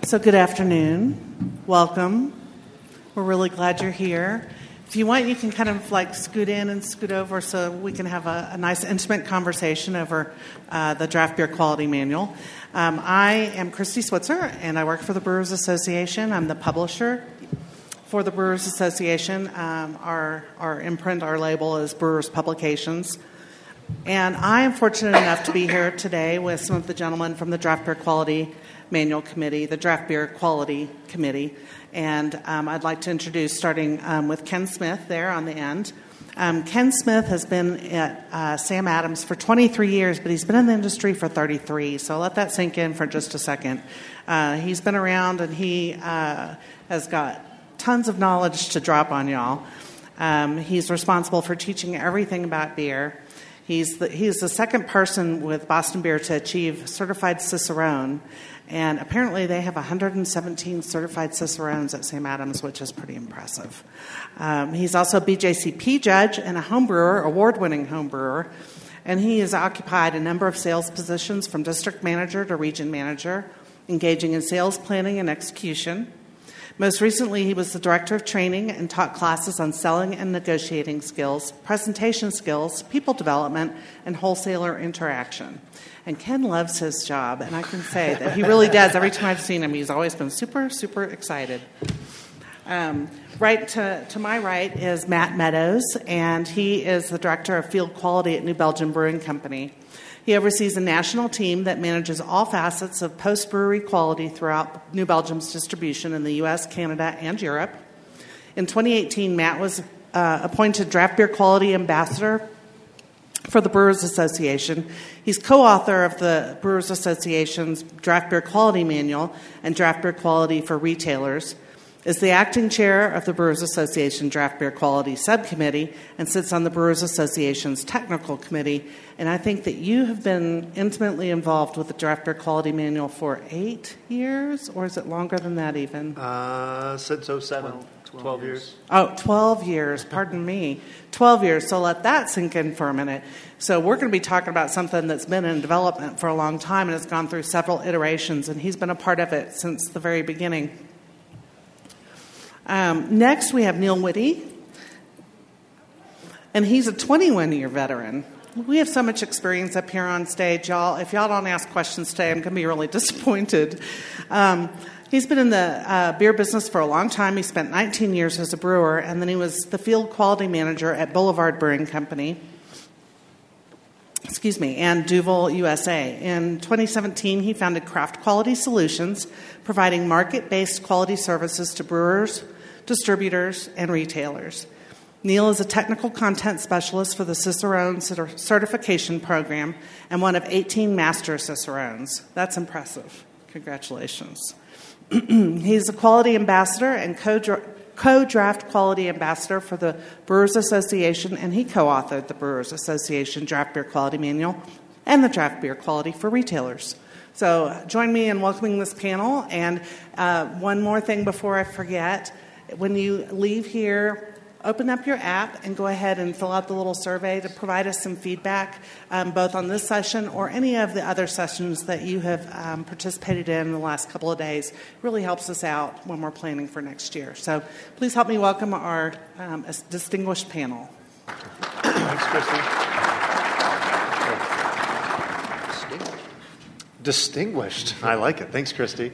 So good afternoon. Welcome. We're really glad you're here. If you want, you can kind of like scoot in and scoot over so we can have a nice intimate conversation over the Draft Beer Quality Manual. I am Christy Switzer, and I work for the Brewers Association. I'm the publisher for the Brewers Association. Our imprint, our label is Brewers Publications. And I am fortunate enough to be here today with some of the gentlemen from the Draft Beer Quality Manual Committee, the Draft Beer Quality Committee. And I'd like to introduce, starting with Ken Smith there on the end. Ken Smith has been at Sam Adams for 23 years, but he's been in the industry for 33. So let that sink in for just a second. He's been around, and he has got tons of knowledge to drop on y'all. He's responsible for teaching everything about beer. He's the second person with Boston Beer to achieve certified Cicerone, and apparently they have 117 certified Cicerones at Sam Adams, which is pretty impressive. He's also a BJCP judge and a homebrewer, award-winning homebrewer, and he has occupied a number of sales positions from district manager to region manager, engaging in sales planning and execution. Most recently, he was the director of training and taught classes on selling and negotiating skills, presentation skills, people development, and wholesaler interaction. And Ken loves his job, and I can say that he really does. Every time I've seen him, he's always been super, super excited. Right to my right is Matt Meadows, and he is the director of field quality at New Belgium Brewing Company. He oversees a national team that manages all facets of post-brewery quality throughout New Belgium's distribution in the U.S., Canada, and Europe. In 2018, Matt was appointed Draft Beer Quality Ambassador for the Brewers Association. He's co-author of the Brewers Association's Draft Beer Quality Manual and Draft Beer Quality for Retailers, is the acting chair of the Brewers Association Draft Beer Quality Subcommittee, and sits on the Brewers Association's Technical Committee. And I think that you have been intimately involved with the Draft Beer Quality Manual for 8 years, or is it longer than that even? Since 07, 12 years. Oh, 12 years, pardon me. 12 years, so let that sink in for a minute. So we're going to be talking about something that's been in development for a long time and has gone through several iterations, and he's been a part of it since the very beginning. Next, we have Neil Whitty, and he's a 21-year veteran. We have so much experience up here on stage, y'all. If y'all don't ask questions today, I'm going to be really disappointed. He's been in the beer business for a long time. He spent 19 years as a brewer, and then he was the field quality manager at Boulevard Brewing Company, and Duvel USA. In 2017, he founded Craft Quality Solutions, providing market-based quality services to brewers, distributors, and retailers. Neil is a technical content specialist for the Cicerone certification program and one of 18 master Cicerones. That's impressive. Congratulations. He's a quality ambassador and co-draft quality ambassador for the Brewers Association, and he co-authored the Brewers Association Draft Beer Quality Manual and the Draft Beer Quality for Retailers. So join me in welcoming this panel. And one more thing before I forget. When you leave here, open up your app and go ahead and fill out the little survey to provide us some feedback, both on this session or any of the other sessions that you have participated in the last couple of days. It really helps us out when we're planning for next year. So please help me welcome our distinguished panel. Thanks, Christy. Distinguished. I like it. Thanks, Christy.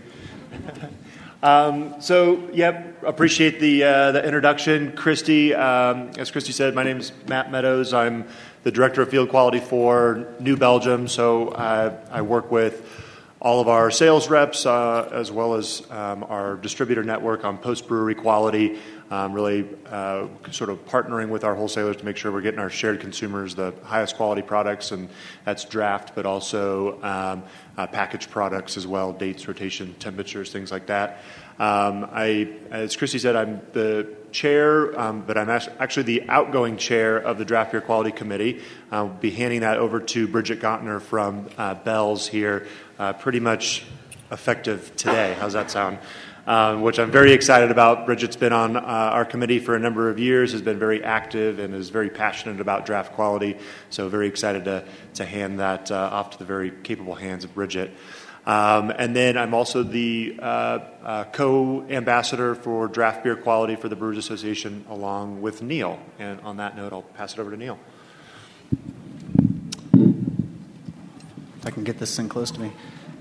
Appreciate the introduction, Christy. As Christy said, my name is Matt Meadows. I'm the Director of Field Quality for New Belgium, so I work with all of our sales reps as well as our distributor network on post-brewery quality, really sort of partnering with our wholesalers to make sure we're getting our shared consumers the highest quality products, and that's draft, but also packaged products as well, dates, rotation, temperatures, things like that. As Christy said, I'm the chair, but I'm actually the outgoing chair of the Draft Beer Quality Committee. I'll be handing that over to Bridget Gottner from Bell's here, pretty much effective today. How's that sound? Which I'm very excited about. Bridget's been on our committee for a number of years, has been very active, and is very passionate about draft quality. So very excited to hand that off to the very capable hands of Bridget. And then I'm also the co-ambassador for draft beer quality for the Brewers Association, along with Neil. And on that note, I'll pass it over to Neil. If I can get this thing close to me.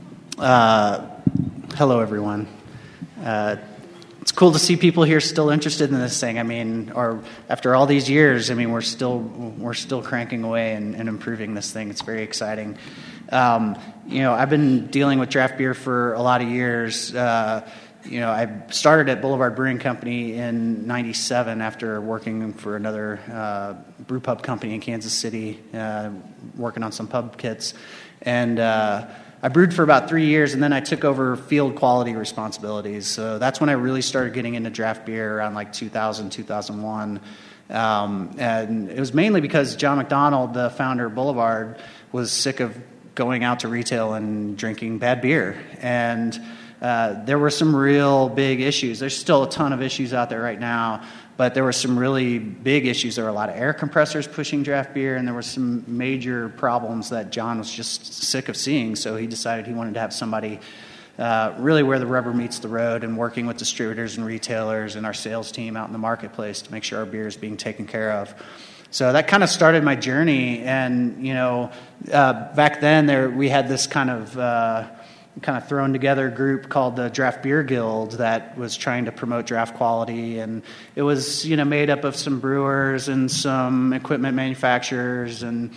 Hello, everyone. It's cool to see people here still interested in this thing. I mean, or after all these years, I mean, we're still cranking away and improving this thing. It's very exciting. I've been dealing with draft beer for a lot of years. I started at Boulevard Brewing Company in '97 after working for another brew pub company in Kansas City, working on some pub kits. And I brewed for about 3 years, and then I took over field quality responsibilities. So that's when I really started getting into draft beer around like 2000, 2001. And it was mainly because John McDonald, the founder of Boulevard, was sick of going out to retail and drinking bad beer. And there were some real big issues. There's still a ton of issues out there right now, but there were some really big issues. There were a lot of air compressors pushing draft beer, and there were some major problems that John was just sick of seeing. So he decided he wanted to have somebody really where the rubber meets the road, and working with distributors and retailers and our sales team out in the marketplace to make sure our beer is being taken care of. So that kind of started my journey. And back then we had this kind of thrown together group called the Draft Beer Guild that was trying to promote draft quality, and it was made up of some brewers and some equipment manufacturers, and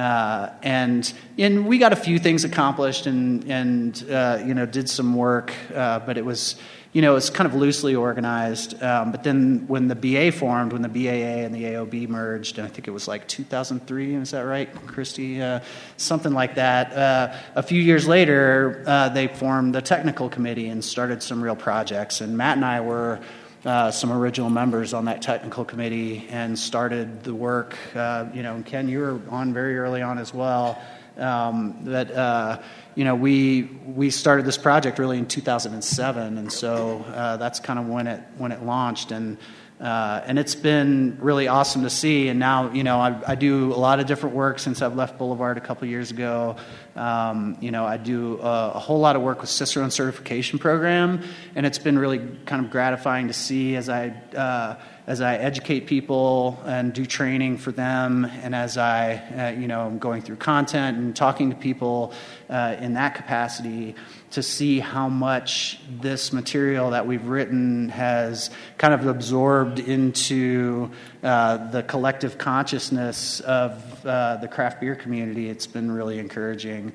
we got a few things accomplished and did some work, but it was it's kind of loosely organized. But then when the BA formed, when the BAA and the AOB merged, and I think it was like 2003, is that right, Christy? Something like that. A few years later, they formed the technical committee and started some real projects. And Matt and I were some original members on that technical committee and started the work. And Ken, you were on very early on as well. We started this project really in 2007, and so that's kind of when it launched, and it's been really awesome to see. And now I do a lot of different work since I've left Boulevard a couple of years ago. I do a whole lot of work with Cicerone Certification Program, and it's been really kind of gratifying to see as I educate people and do training for them, and as I, am going through content and talking to people in that capacity, to see how much this material that we've written has kind of absorbed into the collective consciousness of the craft beer community. It's been really encouraging.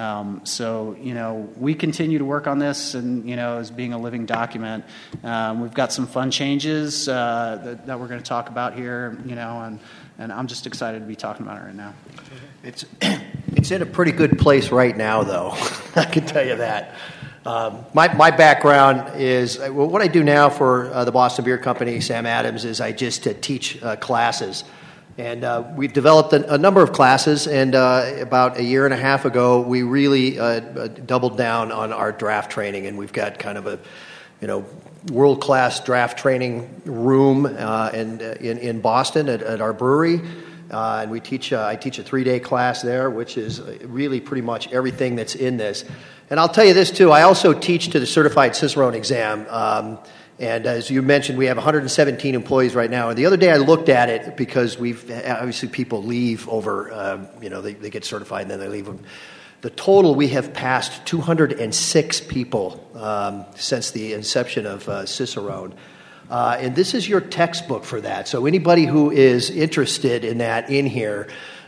We continue to work on this, and as being a living document. We've got some fun changes that we're going to talk about here, and I'm just excited to be talking about it right now. It's in a pretty good place right now, though. I can tell you that. My background is, what I do now for the Boston Beer Company, Sam Adams, is I just teach classes. And we've developed a number of classes, and about a year and a half ago, we really doubled down on our draft training, and we've got kind of a, world-class draft training room in Boston at our brewery. And I teach a 3-day class there, which is really pretty much everything that's in this. And I'll tell you this, too. I also teach to the Certified Cicerone exam. And as you mentioned, we have 117 employees right now. And the other day I looked at it because obviously people leave over, they get certified and then they leave them. The total, we have passed 206 people since the inception of Cicerone. And this is your textbook for that. So anybody who is interested in that in here,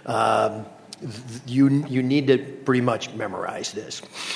you need to pretty much memorize this.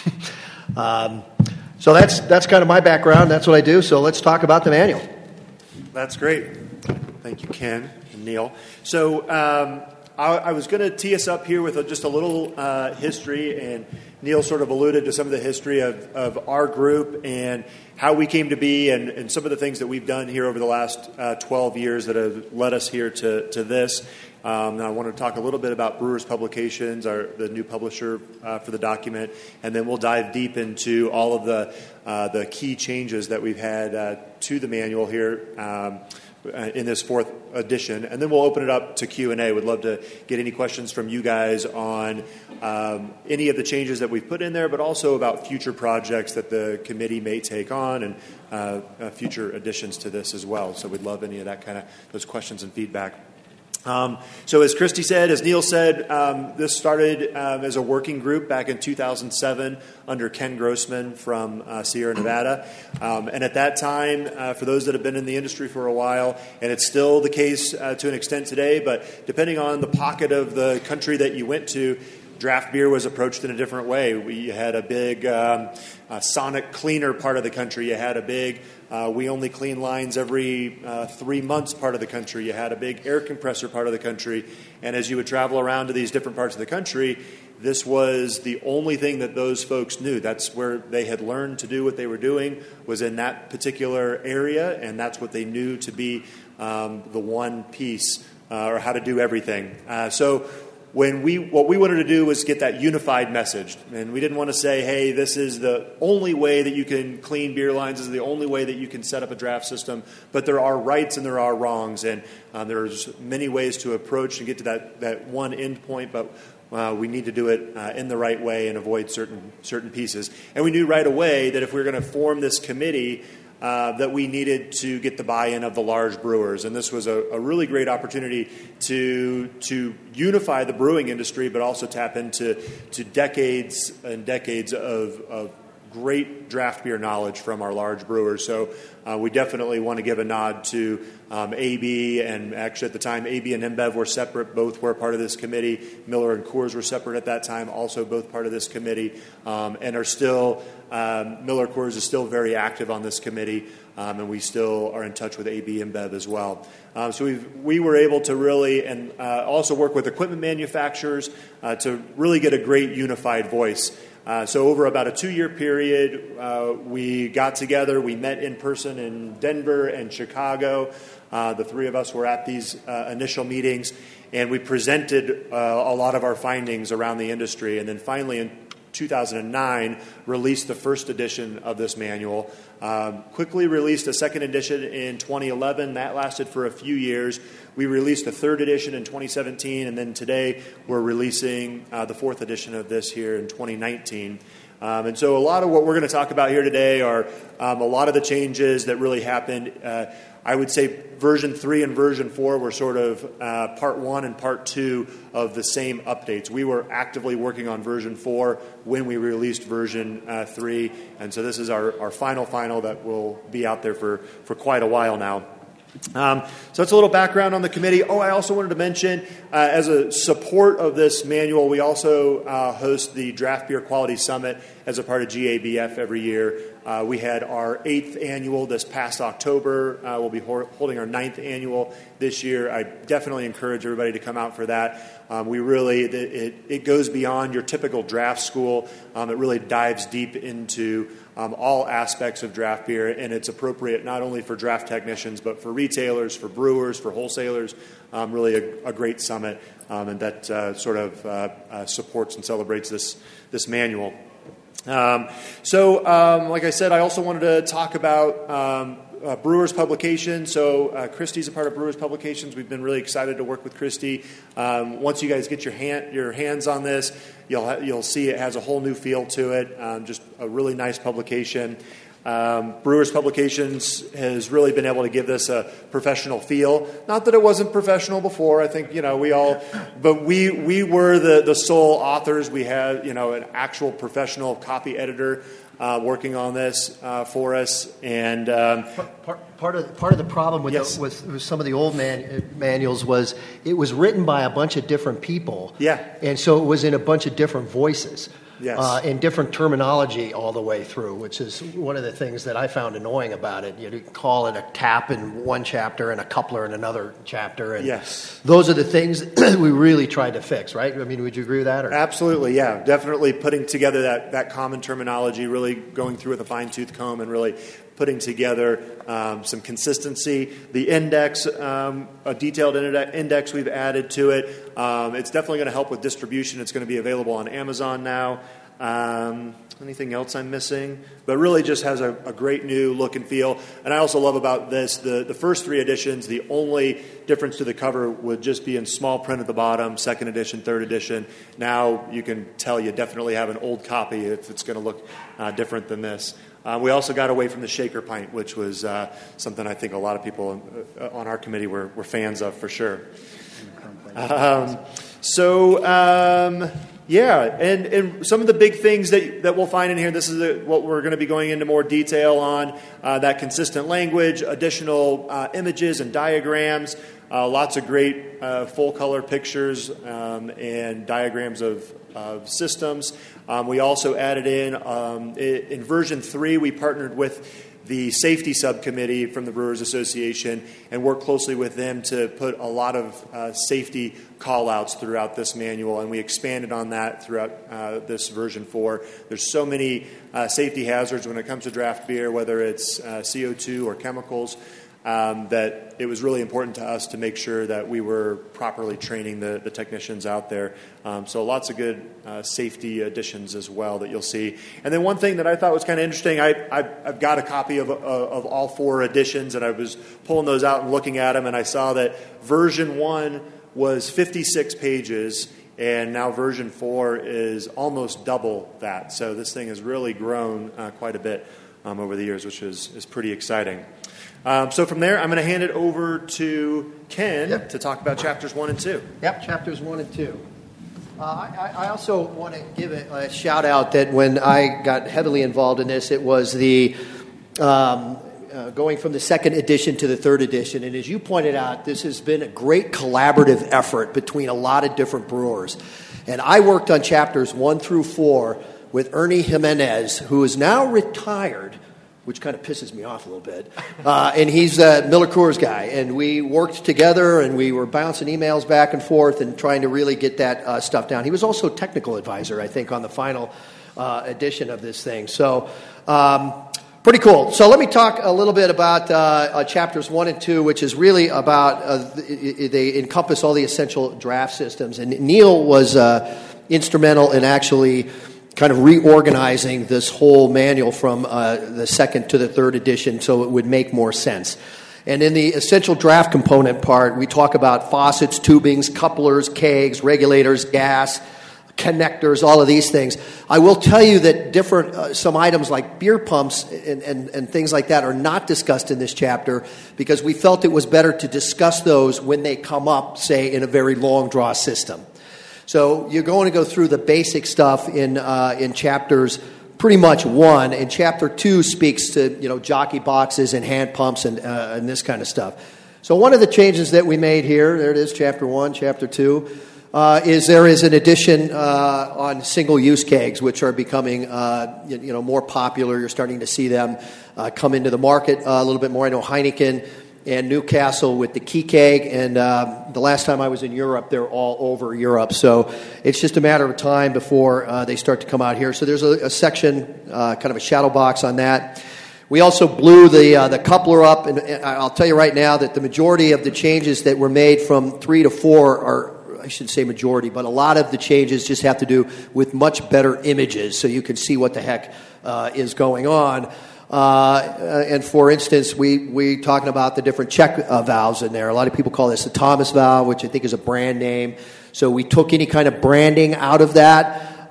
So that's kind of my background. That's what I do. So let's talk about the manual. That's great. Thank you, Ken and Neil. So I was going to tee us up here with just a little history, and Neil sort of alluded to some of the history of our group and how we came to be, and some of the things that we've done here over the last 12 years that have led us here to this. Now I want to talk a little bit about Brewers Publications, the new publisher for the document, and then we'll dive deep into all of the key changes that we've had to the manual here. in this fourth edition. And then we'll open it up to Q&A. Would love to get any questions from you guys on any of the changes that we've put in there, but also about future projects that the committee may take on and future additions to this as well. So we'd love any of that those questions and feedback. So as Christy said, as Neil said, this started as a working group back in 2007 under Ken Grossman from Sierra Nevada. And at that time, for those that have been in the industry for a while, and it's still the case to an extent today, but depending on the pocket of the country that you went to, draft beer was approached in a different way. We had a big sonic cleaner part of the country. You had a big we only clean lines every 3 months part of the country. You had a big air compressor part of the country. And as you would travel around to these different parts of the country, this was the only thing that those folks knew. That's where they had learned to do what they were doing, was in that particular area, and that's what they knew to be the one piece or how to do everything. So what we wanted to do was get that unified message. And we didn't want to say, hey, this is the only way that you can clean beer lines, this is the only way that you can set up a draft system. But there are rights and there are wrongs. And there's many ways to approach and get to that one end point, but we need to do it in the right way and avoid certain pieces. And we knew right away that if we were going to form this committee, that we needed to get the buy-in of the large brewers. And this was a really great opportunity to unify the brewing industry, but also tap into decades and decades of great draft beer knowledge from our large brewers. So we definitely want to give a nod to AB, and actually at the time, AB and InBev were separate. Both were part of this committee. Miller and Coors were separate at that time, also both part of this committee, and are still, Miller Coors is still very active on this committee, and we still are in touch with AB InBev as well. So we were able to really, and also work with equipment manufacturers to really get a great unified voice. So over about a 2-year period, we got together. We met in person in Denver and Chicago. The three of us were at these initial meetings, and we presented a lot of our findings around the industry. And then finally in 2009, released the first edition of this manual. Quickly released a second edition in 2011. That lasted for a few years. We released a third edition in 2017, and then today we're releasing the fourth edition of this here in 2019. And so a lot of what we're going to talk about here today are a lot of the changes that really happened. I would say version 3 and version 4 were sort of part 1 and part 2 of the same updates. We were actively working on version 4 when we released version 3, and so this is our final that will be out there for quite a while now. So that's a little background on the committee. I also wanted to mention, as a support of this manual, we also host the Draft Beer Quality Summit as a part of GABF every year. We had our 8th annual this past October. We'll be holding our 9th annual this year. I definitely encourage everybody to come out for that. It goes beyond your typical draft school. It really dives deep into all aspects of draft beer, and it's appropriate not only for draft technicians, but for retailers, for brewers, for wholesalers. Really a great summit, and that sort of supports and celebrates this manual. Like I said, I also wanted to talk about Brewers Publications. So Christy's a part of Brewers Publications. We've been really excited to work with Christy. Once you guys get your hands on this, you'll see it has a whole new feel to it. Just a really nice publication. Brewers Publications has really been able to give this a professional feel. Not that it wasn't professional before. I think, but we were the sole authors. We had, an actual professional copy editor working on this for us. And part of the problem with some of the old manuals was it was written by a bunch of different people. Yeah. And so it was in a bunch of different voices. Yes. And different terminology all the way through, which is one of the things that I found annoying about it. You call it a tap in one chapter and a coupler in another chapter. And yes. Those are the things that we really tried to fix, right? I mean, would you agree with that? Or? Absolutely, yeah. Definitely putting together that common terminology, really going through with a fine-tooth comb and really putting together some consistency. The index, a detailed index we've added to it. It's definitely going to help with distribution. It's going to be available on Amazon now. Anything else I'm missing? But really just has a great new look and feel. And I also love about this, the first 3 editions, the only difference to the cover would just be in small print at the bottom, 2nd edition, 3rd edition. Now you can tell you definitely have an old copy if it's going to look different than this. We also got away from the shaker pint, which was something I think a lot of people on our committee were fans of for sure. Yeah, and some of the big things that we'll find in here, this is what we're going to be going into more detail on, that consistent language, additional images and diagrams, lots of great full-color pictures and diagrams of systems. We also added in version 3, we partnered with the safety subcommittee from the Brewers Association and worked closely with them to put a lot of safety call-outs throughout this manual, and we expanded on that throughout this version 4. There's so many safety hazards when it comes to draft beer, whether it's CO2 or chemicals, that it was really important to us to make sure that we were properly training the technicians out there. So lots of good safety additions as well that you'll see. And then one thing that I thought was kind of interesting, I've got a copy of all 4 editions, and I was pulling those out and looking at them, and I saw that version 1 was 56 pages, and now version 4 is almost double that. So this thing has really grown quite a bit over the years, which is pretty exciting. So from there, I'm going to hand it over to Ken to talk about chapters 1 and 2. Yep, chapters 1 and 2. I also want to give a shout out that when I got heavily involved in this, it was the going from the 2nd edition to the 3rd edition. And as you pointed out, this has been a great collaborative effort between a lot of different brewers. And I worked on chapters 1 through 4 with Ernie Jimenez, who is now retired, which kind of pisses me off a little bit. And he's a Miller Coors guy. And we worked together, and we were bouncing emails back and forth and trying to really get that stuff down. He was also technical advisor, I think, on the final edition of this thing. So pretty cool. So let me talk a little bit about chapters 1 and 2, which is really about, they encompass all the essential draft systems. And Neil was instrumental in actually kind of reorganizing this whole manual from the 2nd to the 3rd edition so it would make more sense. And in the essential draft component part, we talk about faucets, tubings, couplers, kegs, regulators, gas, connectors, all of these things. I will tell you that different some items like beer pumps and things like that are not discussed in this chapter because we felt it was better to discuss those when they come up, say, in a very long draw system. So you're going to go through the basic stuff in chapters pretty much 1, and chapter 2 speaks to jockey boxes and hand pumps and this kind of stuff. So one of the changes that we made here, there it is, chapter 1, chapter 2, is there is an addition on single-use kegs, which are becoming more popular. You're starting to see them come into the market a little bit more. I know Heineken and Newcastle with the key keg, and the last time I was in Europe, they're all over Europe. So it's just a matter of time before they start to come out here. So there's a section, kind of a shadow box on that. We also blew the coupler up, and I'll tell you right now that the majority of the changes that were made from 3 to 4 are, I shouldn't say majority, but a lot of the changes just have to do with much better images, so you can see what the heck is going on. And for instance, we talking about the different check valves in there. A lot of people call this the Thomas valve, which I think is a brand name. So we took any kind of branding out of that.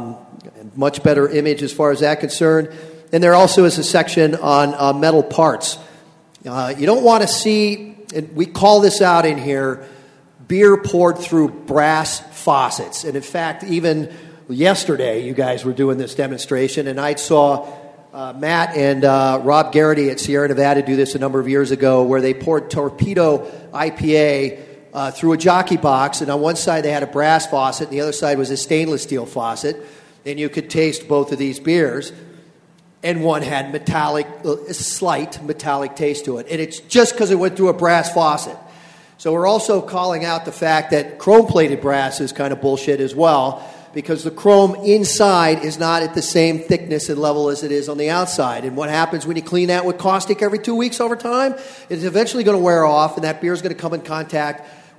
Much better image as far as that concerned. And there also is a section on metal parts. You don't want to see, and we call this out in here, beer poured through brass faucets. And in fact, even yesterday, you guys were doing this demonstration, and I saw Matt and Rob Garrity at Sierra Nevada do this a number of years ago, where they poured Torpedo IPA through a jockey box, and on one side they had a brass faucet, and the other side was a stainless steel faucet, and you could taste both of these beers, and one had a slight metallic taste to it, and it's just because it went through a brass faucet. So we're also calling out the fact that chrome-plated brass is kind of bullshit as well, because the chrome inside is not at the same thickness and level as it is on the outside. And what happens when you clean that with caustic every 2 weeks over time? It's eventually going to wear off, and that beer is going to come in contact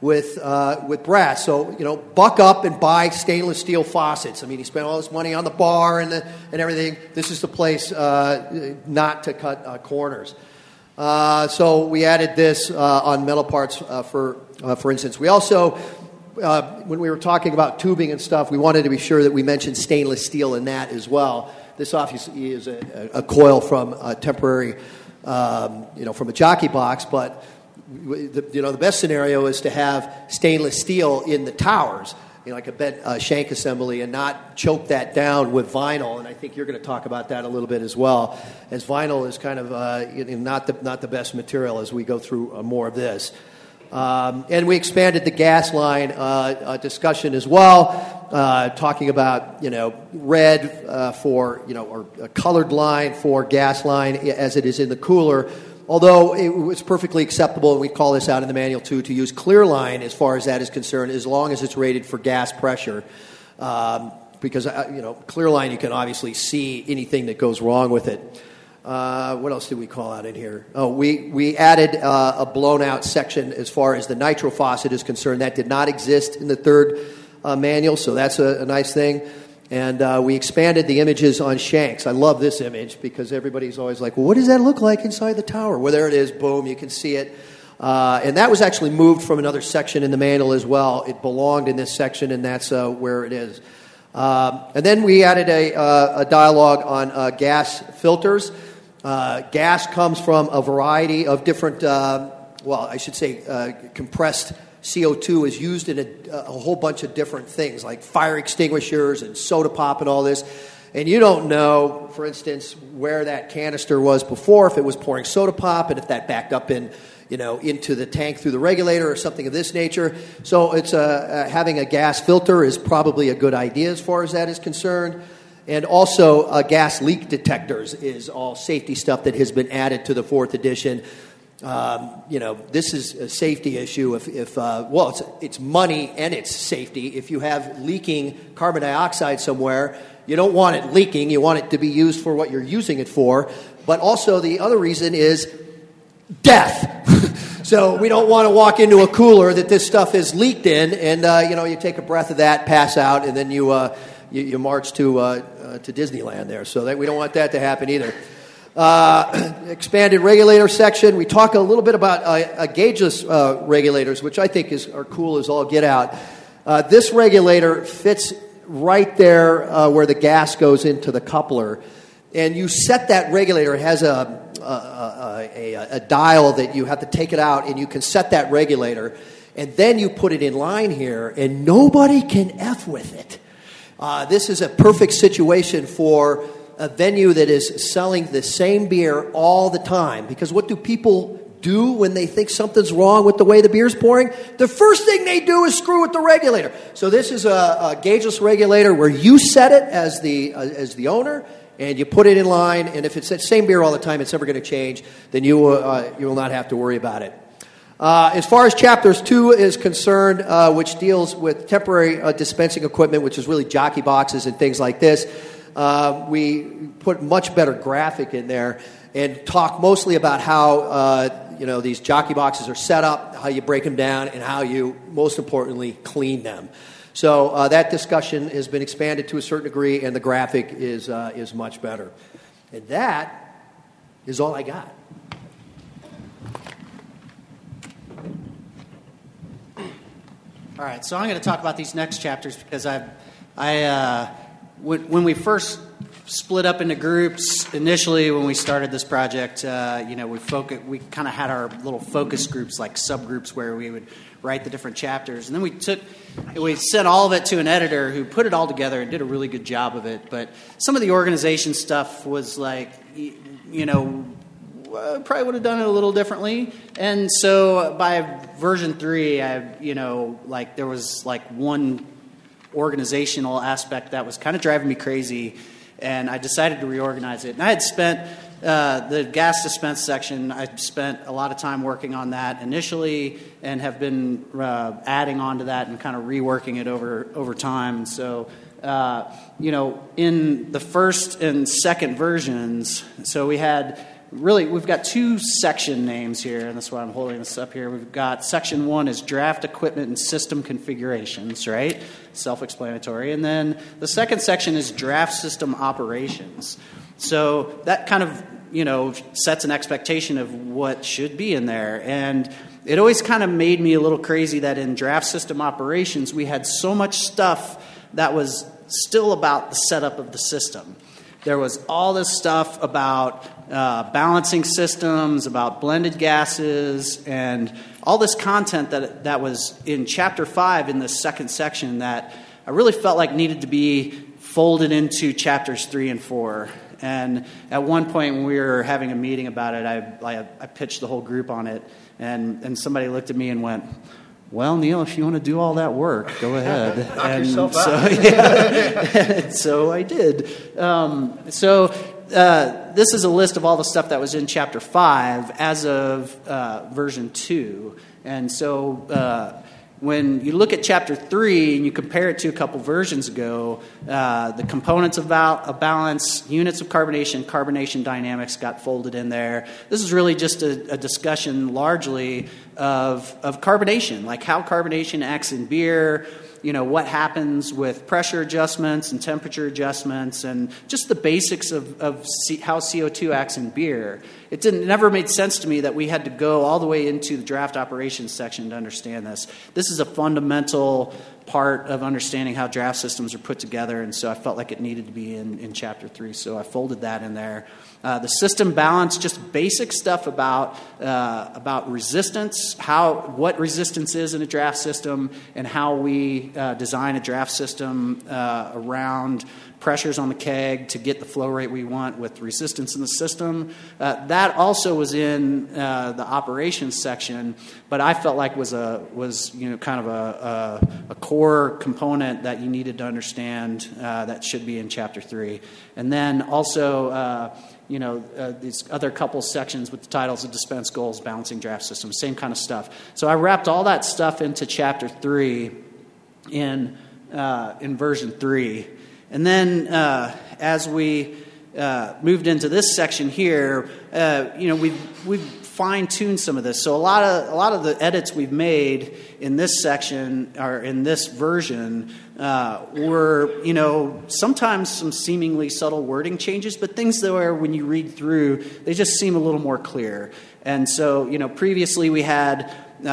with brass. So, buck up and buy stainless steel faucets. I mean, he spent all this money on the bar and everything. This is the place not to cut corners. So we added this on metal parts, for instance. We also, when we were talking about tubing and stuff, we wanted to be sure that we mentioned stainless steel in that as well. This obviously is a coil from a temporary, from a jockey box, but the best scenario is to have stainless steel in the towers, like a bent shank assembly, and not choke that down with vinyl. And I think you're going to talk about that a little bit as well, as vinyl is kind of not the best material as we go through more of this. And we expanded the gas line discussion as well, talking about red for or a colored line for gas line as it is in the cooler. Although it was perfectly acceptable, and we call this out in the manual too, to use clear line as far as that is concerned, as long as it's rated for gas pressure. Because clear line, you can obviously see anything that goes wrong with it. What else did we call out in here? Oh, we added a blown out section as far as the nitro faucet is concerned. That did not exist in the third manual, so that's a nice thing. And we expanded the images on shanks. I love this image because everybody's always like, well, what does that look like inside the tower? Well, there it is. Boom, you can see it. And that was actually moved from another section in the manual as well. It belonged in this section, and that's where it is. And then we added a dialogue on gas filters. Gas comes from a variety of different, compressed CO2 is used in a whole bunch of different things, like fire extinguishers and soda pop and all this. And you don't know, for instance, where that canister was before, if it was pouring soda pop, and if that backed up into the tank through the regulator or something of this nature. So it's having a gas filter is probably a good idea as far as that is concerned. And also gas leak detectors is all safety stuff that has been added to the 4th edition. This is a safety issue. It's money and it's safety. If you have leaking carbon dioxide somewhere, you don't want it leaking. You want it to be used for what you're using it for. But also the other reason is death. So we don't want to walk into a cooler that this stuff is leaked in, and you take a breath of that, pass out, and then you march to Disneyland there. So that we don't want that to happen either. Expanded regulator section. We talk a little bit about gaugeless regulators, which I think are cool as all get out. This regulator fits right there where the gas goes into the coupler, and you set that regulator. It has a dial that you have to take it out, and you can set that regulator, and then you put it in line here, and nobody can F with it. This is a perfect situation for a venue that is selling the same beer all the time. Because what do people do when they think something's wrong with the way the beer's pouring? The first thing they do is screw with the regulator. So this is a gaugeless regulator where you set it as the owner, and you put it in line. And if it's that same beer all the time, it's never going to change. Then you will not have to worry about it. As far as Chapters 2 is concerned, which deals with temporary dispensing equipment, which is really jockey boxes and things like this, we put much better graphic in there and talk mostly about how these jockey boxes are set up, how you break them down, and how you, most importantly, clean them. So that discussion has been expanded to a certain degree, and the graphic is much better. And that is all I got. All right, so I'm going to talk about these next chapters because when we first split up into groups initially when we started this project, we kind of had our little focus groups, like subgroups, where we would write the different chapters, and then we sent all of it to an editor who put it all together and did a really good job of it. But some of the organization stuff was like, probably would have done it a little differently. And so by version 3, there was like one organizational aspect that was kind of driving me crazy, and I decided to reorganize it. And I had spent the gas dispense section, I spent a lot of time working on that initially and have been adding on to that and kind of reworking it over time. And so, in the first and second versions, so we had really, we've got two section names here, and that's why I'm holding this up here. We've got section 1 is draft equipment and system configurations, right? Self-explanatory. And then the second section is draft system operations. So that kind of, sets an expectation of what should be in there. And it always kind of made me a little crazy that in draft system operations, we had so much stuff that was still about the setup of the system. There was all this stuff about balancing systems, about blended gases, and all this content that was in Chapter 5 in the second section that I really felt like needed to be folded into Chapters 3 and 4. And at one point when we were having a meeting about it, I pitched the whole group on it, and somebody looked at me and went, well, Neil, if you want to do all that work, go ahead. Knock yourself out. And so I did. This is a list of all the stuff that was in Chapter 5 as of version 2. And so when you look at Chapter 3 and you compare it to a couple versions ago, the components of balance, units of carbonation dynamics got folded in there. This is really just a discussion largely of carbonation, like how carbonation acts in beer, what happens with pressure adjustments and temperature adjustments, and just the basics of how CO2 acts in beer. It never made sense to me that we had to go all the way into the draft operations section to understand this. This is a fundamental part of understanding how draft systems are put together, and so I felt like it needed to be in Chapter 3, so I folded that in there. The system balance, just basic stuff about resistance, what resistance is in a draft system, and how we design a draft system around pressures on the keg to get the flow rate we want with resistance in the system. That also was in the operations section, but I felt like was kind of a core component that you needed to understand that should be in Chapter 3. And then also these other couple sections with the titles of dispense goals, balancing draft systems, same kind of stuff. So I wrapped all that stuff into Chapter 3 in version 3. And then as we moved into this section here, we've fine-tuned some of this. So a lot of the edits we've made in this section or in this version were, sometimes some seemingly subtle wording changes, but things that were, when you read through, they just seem a little more clear. And so, previously we had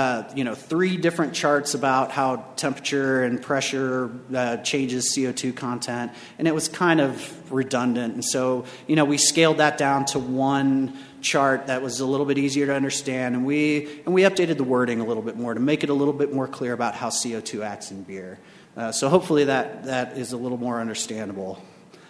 3 different charts about how temperature and pressure changes CO2 content, and it was kind of redundant. And so, we scaled that down to one chart that was a little bit easier to understand, and we updated the wording a little bit more to make it a little bit more clear about how CO2 acts in beer. So hopefully that is a little more understandable.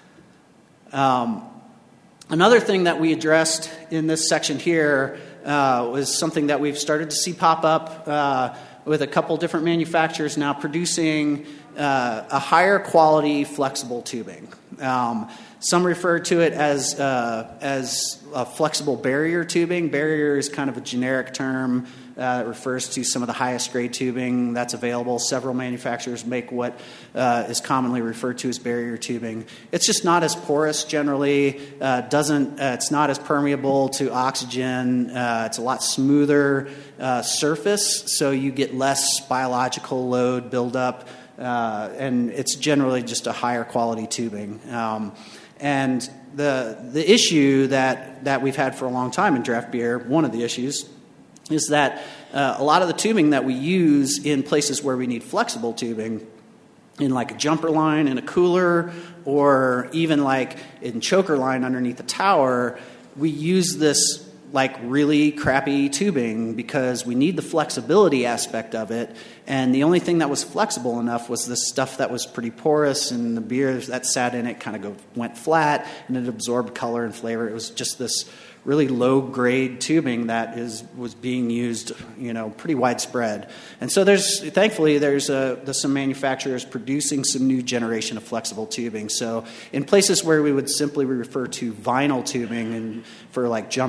Another thing that we addressed in this section here was something that we've started to see pop up with a couple different manufacturers now producing a higher quality flexible tubing. Some refer to it as a flexible barrier tubing. Barrier is kind of a generic term that refers to some of the highest grade tubing that's available. Several manufacturers make what is commonly referred to as barrier tubing. It's just not as porous generally. It's not as permeable to oxygen. It's a lot smoother surface, so you get less biological load buildup, and it's generally just a higher quality tubing. And the issue that we've had for a long time in draft beer, one of the issues, is that a lot of the tubing that we use in places where we need flexible tubing, in like a jumper line in a cooler, or even like in choker line underneath the tower, we use this like really crappy tubing because we need the flexibility aspect of it, and the only thing that was flexible enough was the stuff that was pretty porous, and the beer that sat in it kind of went flat, and it absorbed color and flavor. It was just this really low-grade tubing that was being used, pretty widespread. And so thankfully there's some manufacturers producing some new generation of flexible tubing. So in places where we would simply refer to vinyl tubing and for like jumpers or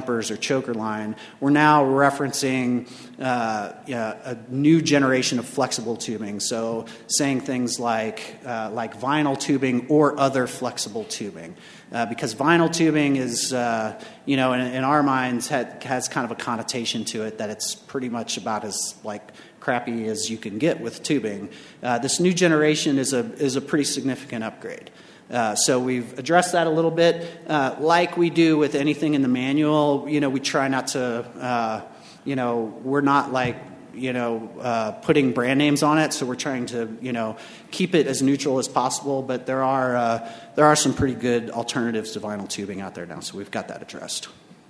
choker line, we're now referencing a new generation of flexible tubing. So saying things like vinyl tubing or other flexible tubing. Because vinyl tubing is, in our minds, has kind of a connotation to it that it's pretty much about as crappy as you can get with tubing. This new generation is a pretty significant upgrade. So we've addressed that a little bit. Like we do with anything in the manual, we try not to, we're not putting brand names on it. So we're trying to, keep it as neutral as possible. But there are some pretty good alternatives to vinyl tubing out there now. So we've got that addressed.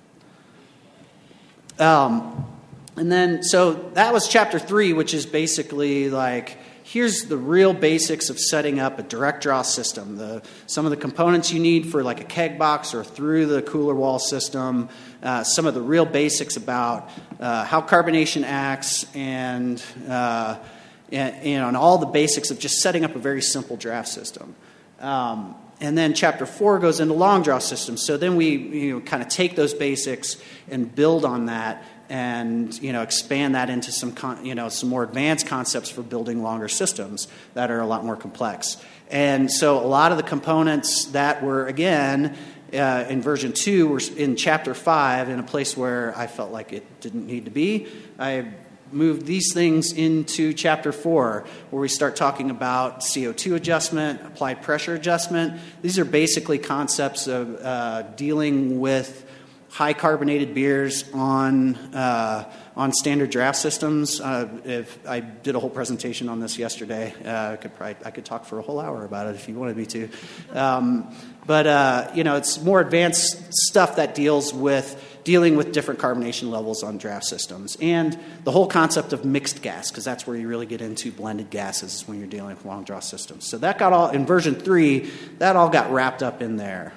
And then, so that was chapter 3, which is basically here's the real basics of setting up a direct draw system. Some of the components you need for a keg box or through the cooler wall system. Some of the real basics about how carbonation acts and all the basics of just setting up a very simple draft system. And then chapter 4 goes into long draw systems. So then we kind of take those basics and build on that and expand that into some more advanced concepts for building longer systems that are a lot more complex. And so a lot of the components that were, again, in version 2 were in chapter 5 in a place where I felt like it didn't need to be. I moved these things into chapter 4, where we start talking about CO2 adjustment, applied pressure adjustment. These are basically concepts of dealing with high carbonated beers on standard draft systems. If I did a whole presentation on this yesterday, I could talk for a whole hour about it if you wanted me to. But it's more advanced stuff that dealing with different carbonation levels on draft systems, and the whole concept of mixed gas, because that's where you really get into blended gases when you're dealing with long draw systems. So that got all in version 3. That all got wrapped up in there,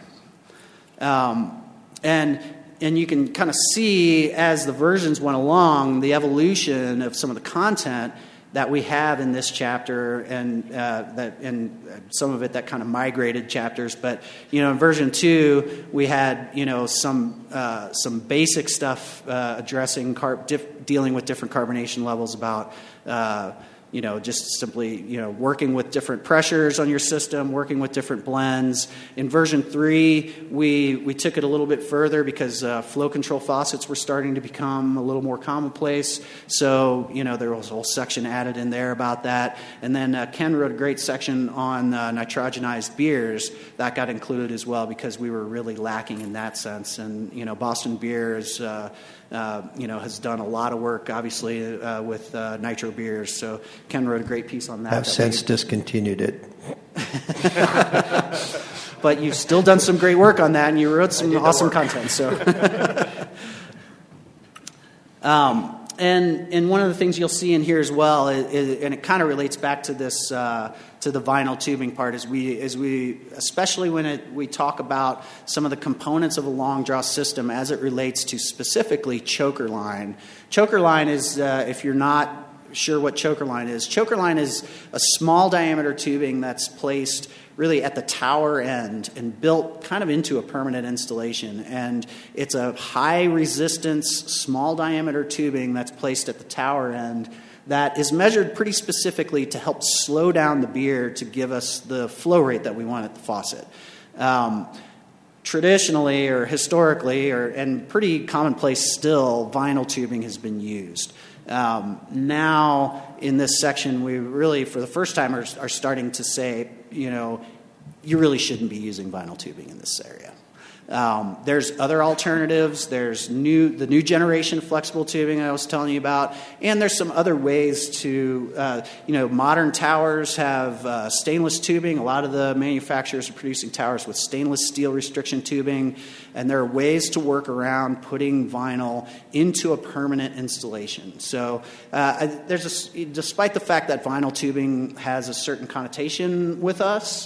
and you can kind of see as the versions went along the evolution of some of the content that we have in this chapter, and some of it that kind of migrated chapters. But in version 2, we had some basic stuff addressing dealing with different carbonation levels about. Just simply, working with different pressures on your system, working with different blends. In version 3, we took it a little bit further because flow control faucets were starting to become a little more commonplace. So, there was a whole section added in there about that. And then Ken wrote a great section on nitrogenized beers. That got included as well because we were really lacking in that sense. And, Boston Beer is... has done a lot of work, obviously, with nitro beers. So Ken wrote a great piece on that. I've since discontinued it. But you've still done some great work on that, and you wrote some awesome content. So, and one of the things you'll see in here as well, and it kind of relates back to this to the vinyl tubing part, is we especially when we talk about some of the components of a long draw system as it relates to specifically choker line. Choker line is, if you're not sure what choker line is a small diameter tubing that's placed really at the tower end and built kind of into a permanent installation. And it's a high resistance, small diameter tubing that's placed at the tower end that is measured pretty specifically to help slow down the beer to give us the flow rate that we want at the faucet. Traditionally or historically, and pretty commonplace still, vinyl tubing has been used. Now, in this section, we really, for the first time, are starting to say, you really shouldn't be using vinyl tubing in this area. There's other alternatives. There's the new generation of flexible tubing I was telling you about, and there's some other ways to, modern towers have stainless tubing. A lot of the manufacturers are producing towers with stainless steel restriction tubing, and there are ways to work around putting vinyl into a permanent installation. So despite the fact that vinyl tubing has a certain connotation with us,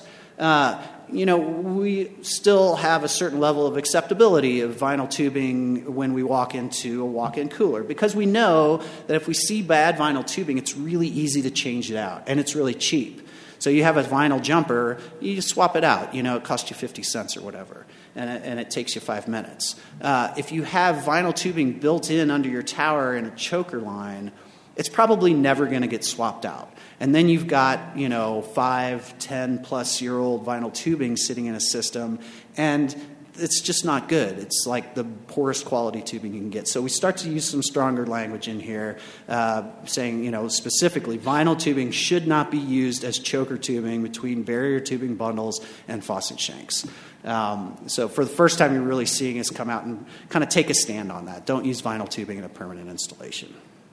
we still have a certain level of acceptability of vinyl tubing when we walk into a walk-in cooler, because we know that if we see bad vinyl tubing, it's really easy to change it out, and it's really cheap. So you have a vinyl jumper, you just swap it out. It costs you 50 cents or whatever, and it takes you 5 minutes. If you have vinyl tubing built in under your tower in a choker line, it's probably never going to get swapped out. And then you've got, 5, 10+ year old vinyl tubing sitting in a system, and it's just not good. It's like the poorest quality tubing you can get. So we start to use some stronger language in here, saying, specifically, vinyl tubing should not be used as choker tubing between barrier tubing bundles and faucet shanks. So for the first time, you're really seeing us come out and kind of take a stand on that. Don't use vinyl tubing in a permanent installation.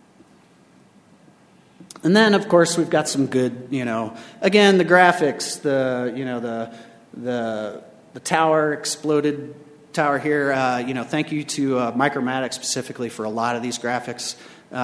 And then, of course, we've got some good, again, the graphics, the tower, exploded tower here. Thank you to Micromatic specifically for a lot of these graphics.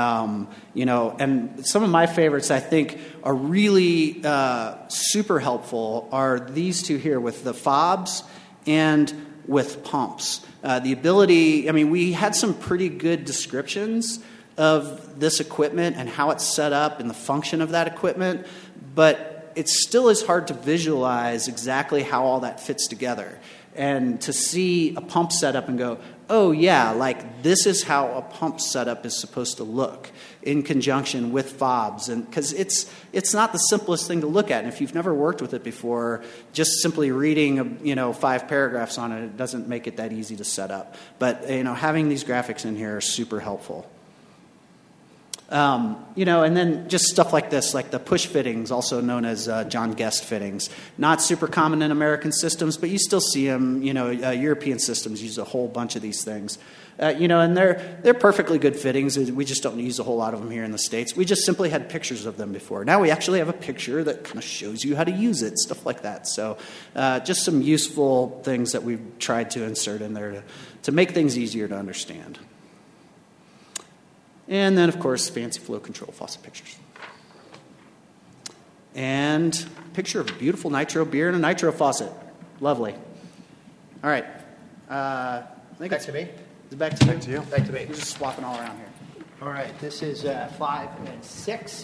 And some of my favorites, I think, are really super helpful are these two here with the fobs and with pumps. The ability, we had some pretty good descriptions of this equipment and how it's set up and the function of that equipment, but it still is hard to visualize exactly how all that fits together. And to see a pump setup and go, oh yeah, like this is how a pump setup is supposed to look in conjunction with fobs. And because it's not the simplest thing to look at. And if you've never worked with it before, just simply reading 5 paragraphs on it doesn't make it that easy to set up. But having these graphics in here are super helpful. And then just stuff like this, like the push fittings, also known as John Guest fittings. Not super common in American systems, but you still see them. European systems use a whole bunch of these things. And they're perfectly good fittings. We just don't use a whole lot of them here in the States. We just simply had pictures of them before. Now we actually have a picture that kind of shows you how to use it, stuff like that. So just some useful things that we've tried to insert in there to make things easier to understand. And then, of course, fancy flow control faucet pictures. And a picture of a beautiful nitro beer in a nitro faucet. Lovely. All right. I think Back to me? Is it back to you? Back to you. Back to me. We're just swapping all around here. All right, this is 5 and 6,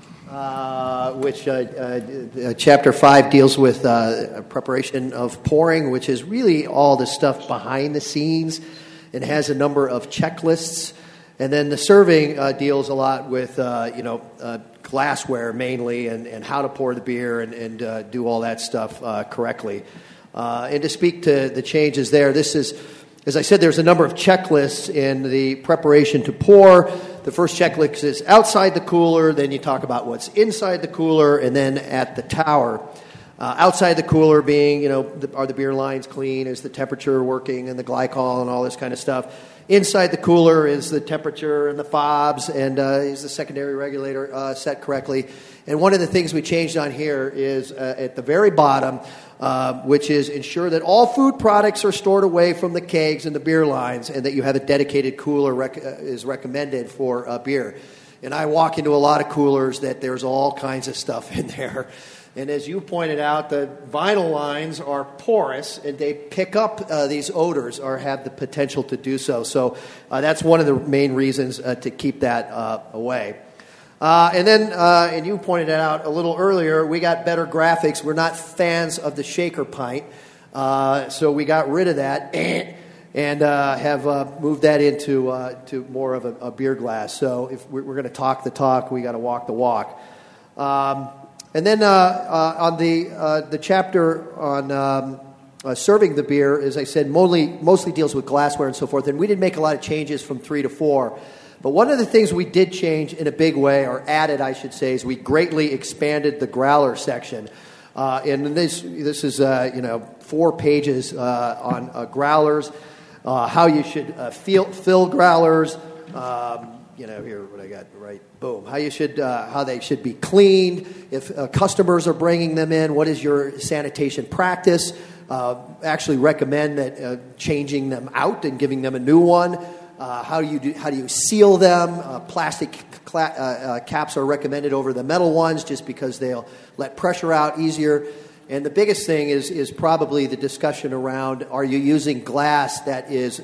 which Chapter 5 deals with preparation of pouring, which is really all the stuff behind the scenes. It has a number of checklists. And then the serving deals a lot with, glassware mainly and how to pour the beer and do all that stuff correctly. And to speak to the changes there, this is, as I said, there's a number of checklists in the preparation to pour. The first checklist is outside the cooler. Then you talk about what's inside the cooler and then at the tower. Outside the cooler being, are the beer lines clean? Is the temperature working and the glycol and all this kind of stuff? Inside the cooler is the temperature and the fobs, and is the secondary regulator set correctly? And one of the things we changed on here is at the very bottom, which is ensure that all food products are stored away from the kegs and the beer lines, and that you have a dedicated cooler is recommended for beer. And I walk into a lot of coolers that there's all kinds of stuff in there. And as you pointed out, the vinyl lines are porous, and they pick up these odors or have the potential to do so. So that's one of the main reasons to keep that away. And you pointed it out a little earlier, we got better graphics. We're not fans of the shaker pint, so we got rid of that and have moved that into to more of a beer glass. So if we're going to talk the talk, we got to walk the walk. And then on the chapter on serving the beer, as I said, mostly deals with glassware and so forth. And we didn't make a lot of changes from 3 to 4. But one of the things we did change in a big way, or added, I should say, is we greatly expanded the growler section. And this is 4 pages on growlers, how you should fill growlers. Here what I got right. Boom. How they should be cleaned. If customers are bringing them in, what is your sanitation practice? Actually recommend that changing them out and giving them a new one. How do you seal them? Plastic caps are recommended over the metal ones just because they'll let pressure out easier. And the biggest thing is probably the discussion around: are you using glass that is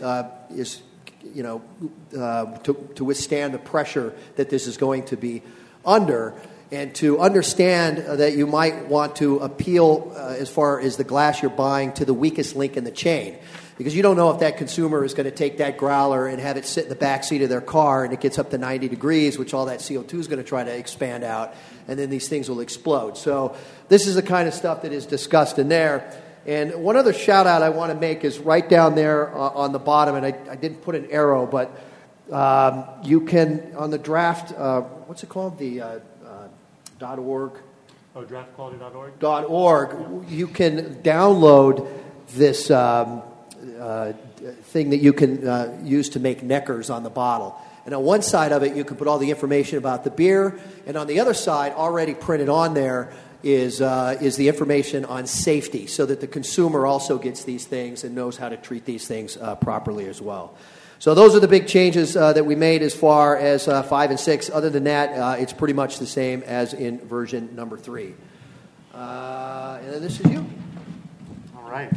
to withstand the pressure that this is going to be under? and to understand that you might want to appeal as far as the glass you're buying to the weakest link in the chain. Because you don't know if that consumer is going to take that growler and have it sit in the back seat of their car and it gets up to 90 degrees, which all that CO2 is going to try to expand out, and then these things will explode. So this is the kind of stuff that is discussed in there. And one other shout out I want to make is right down there on the bottom, and I didn't put an arrow, but you can, on the draft, what's it called? The .org? Oh, draftquality.org? .org. You can download this thing that you can use to make neckers on the bottle. And on one side of it, you can put all the information about the beer, and on the other side, already printed on there, is the information on safety, so that the consumer also gets these things and knows how to treat these things properly as well. So those are the big changes that we made as far as 5 and 6. Other than that, it's pretty much the same as in version number 3. And then this is you. All right.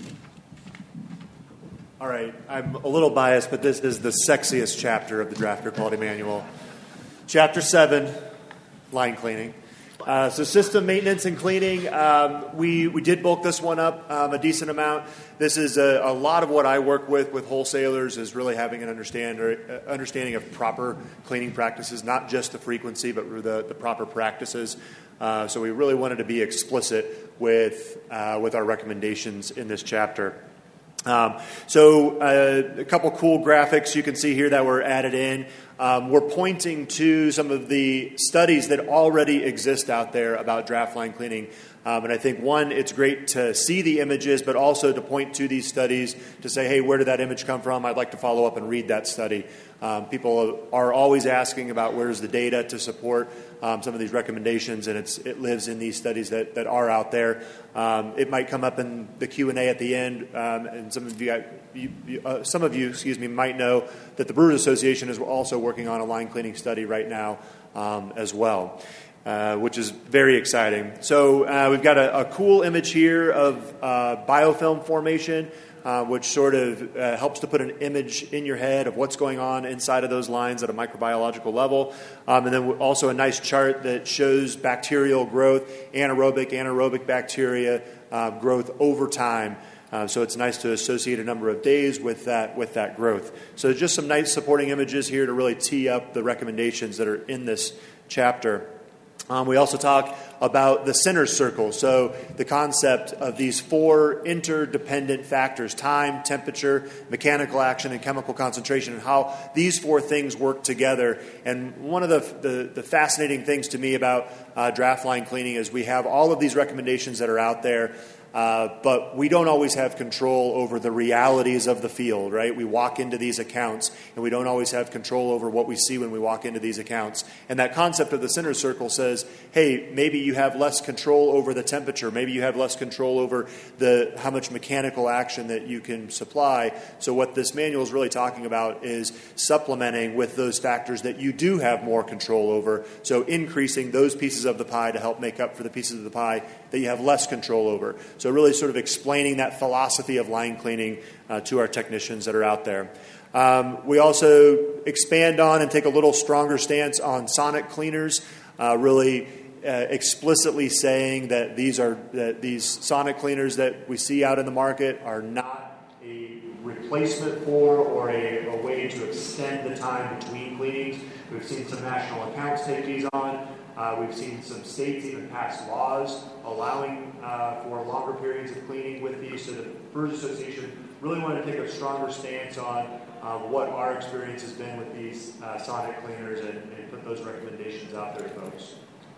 All right, I'm a little biased, but this is the sexiest chapter of the Draft Beer Quality Manual. Chapter 7, line cleaning. So system maintenance and cleaning, we did bulk this one up a decent amount. This is a lot of what I work with wholesalers is really having an understanding of proper cleaning practices, not just the frequency, but the proper practices. So we really wanted to be explicit with our recommendations in this chapter. So a couple cool graphics you can see here that were added in. We're pointing to some of the studies that already exist out there about draft line cleaning. And I think, one, it's great to see the images, but also to point to these studies to say, hey, where did that image come from? I'd like to follow up and read that study. People are always asking about where's the data to support some of these recommendations, and it lives in these studies that are out there. It might come up in the Q&A at the end, and some of you might know that the Brewers Association is also working on a line cleaning study right now as well. Which is very exciting. So we've got a cool image here of biofilm formation, which sort of helps to put an image in your head of what's going on inside of those lines at a microbiological level. And then also a nice chart that shows bacterial growth, anaerobic bacteria growth over time. So it's nice to associate a number of days with that growth. So just some nice supporting images here to really tee up the recommendations that are in this chapter. We also talk about the Sinner's Circle, so the concept of these 4 interdependent factors: time, temperature, mechanical action, and chemical concentration, and how these 4 things work together. And one of the fascinating things to me about draft line cleaning is we have all of these recommendations that are out there, but we don't always have control over the realities of the field, right? We walk into these accounts, and we don't always have control over what we see when we walk into these accounts. And that concept of the Sinner's Circle says, hey, maybe you have less control over the temperature. Maybe you have less control over how much mechanical action that you can supply. So what this manual is really talking about is supplementing with those factors that you do have more control over. So increasing those pieces of the pie to help make up for the pieces of the pie that you have less control over. So really sort of explaining that philosophy of line cleaning to our technicians that are out there. We also expand on and take a little stronger stance on sonic cleaners, really explicitly saying that these sonic cleaners that we see out in the market are not a replacement for or a way to extend the time between cleanings. We've seen some national accounts take these on. We've seen some states even pass laws allowing for longer periods of cleaning with these. So the Brewers Association really wanted to take a stronger stance on what our experience has been with these sonic cleaners and put those recommendations out there to folks.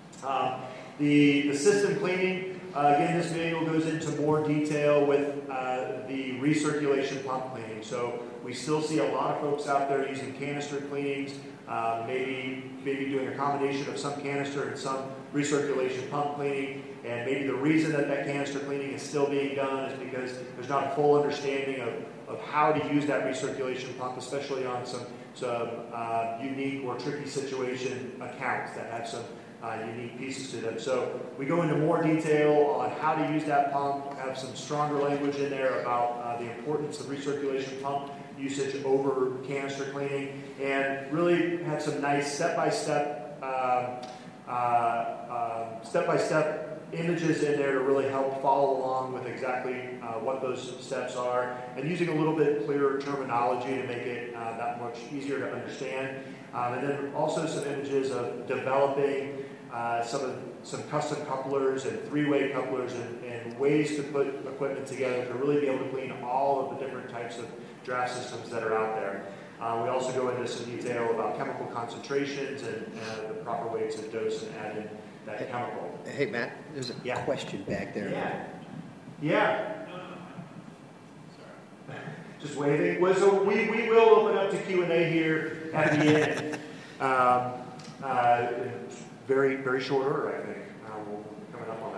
The system cleaning, again, this manual goes into more detail with the recirculation pump cleaning. So we still see a lot of folks out there using canister cleanings, maybe doing a combination of some canister and some recirculation pump cleaning. And maybe the reason that canister cleaning is still being done is because there's not a full understanding of how to use that recirculation pump, especially on some unique or tricky situation accounts that have some unique pieces to them. So we go into more detail on how to use that pump, have some stronger language in there about the importance of recirculation pump usage over canister cleaning, and really have some nice step-by-step step-by-step images in there to really help follow along with exactly what those steps are, and using a little bit clearer terminology to make it that much easier to understand. And then also some images of developing some custom couplers and three-way couplers and ways to put equipment together to really be able to clean all of the different types of draft systems that are out there. We also go into some detail about chemical concentrations and the proper way to dose and add in that chemical. Hey, Matt, there's a question back there. Yeah. Just waving. Well, so we will open up to Q&A here at the end. Very, very short order, I think. We'll coming up on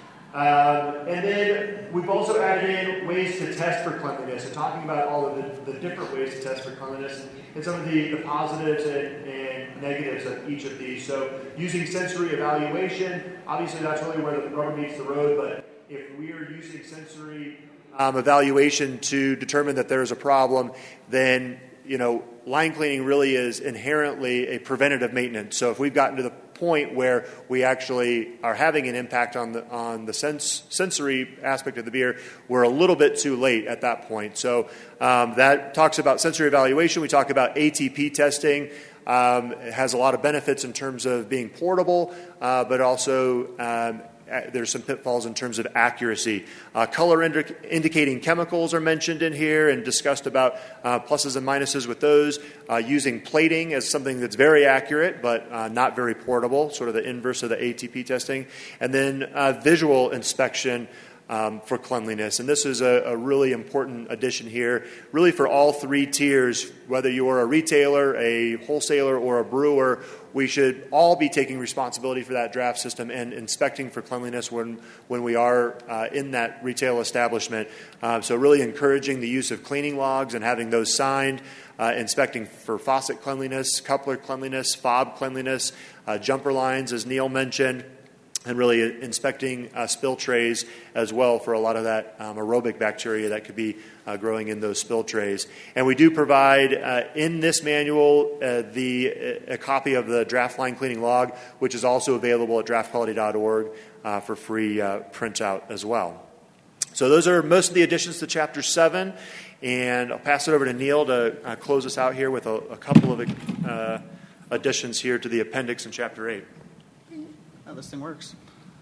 that. And then we've also added in ways to test for cleanliness, and talking about all of the different ways to test for cleanliness and some of the positives and negatives of each of these. So using sensory evaluation, obviously that's really where the rubber meets the road, but if we are using sensory evaluation to determine that there's a problem, then line cleaning really is inherently a preventative maintenance. So if we've gotten to the point where we actually are having an impact on the sensory aspect of the beer, we're a little bit too late at that point. So that talks about sensory evaluation. We talk about ATP testing. It has a lot of benefits in terms of being portable, but also there's some pitfalls in terms of accuracy. Color indicating chemicals are mentioned in here and discussed about pluses and minuses with those. Using plating as something that's very accurate but not very portable, sort of the inverse of the ATP testing. And then visual inspection for cleanliness. And this is a really important addition here, really for all three tiers, whether you're a retailer, a wholesaler, or a brewer. We should all be taking responsibility for that draft system and inspecting for cleanliness when we are in that retail establishment. So really encouraging the use of cleaning logs and having those signed, inspecting for faucet cleanliness, coupler cleanliness, fob cleanliness, jumper lines, as Neil mentioned, and really inspecting spill trays as well for a lot of that aerobic bacteria that could be growing in those spill trays. And we do provide in this manual a copy of the draft line cleaning log, which is also available at draftquality.org for free printout as well. So those are most of the additions to Chapter 7, and I'll pass it over to Neil to close us out here with a couple of additions here to the appendix in Chapter 8. Oh, this thing works.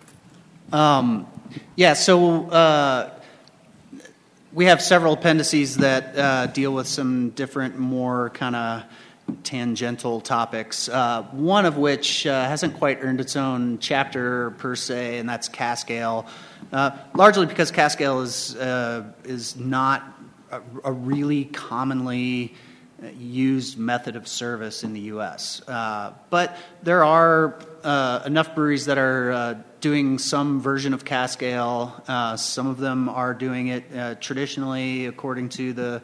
So we have several appendices that deal with some different, more kind of tangential topics, one of which hasn't quite earned its own chapter per se, and that's cask ale, largely because cask ale is not a really commonly used method of service in the U.S. But there are enough breweries that are doing some version of cask ale. Some of them are doing it traditionally according to the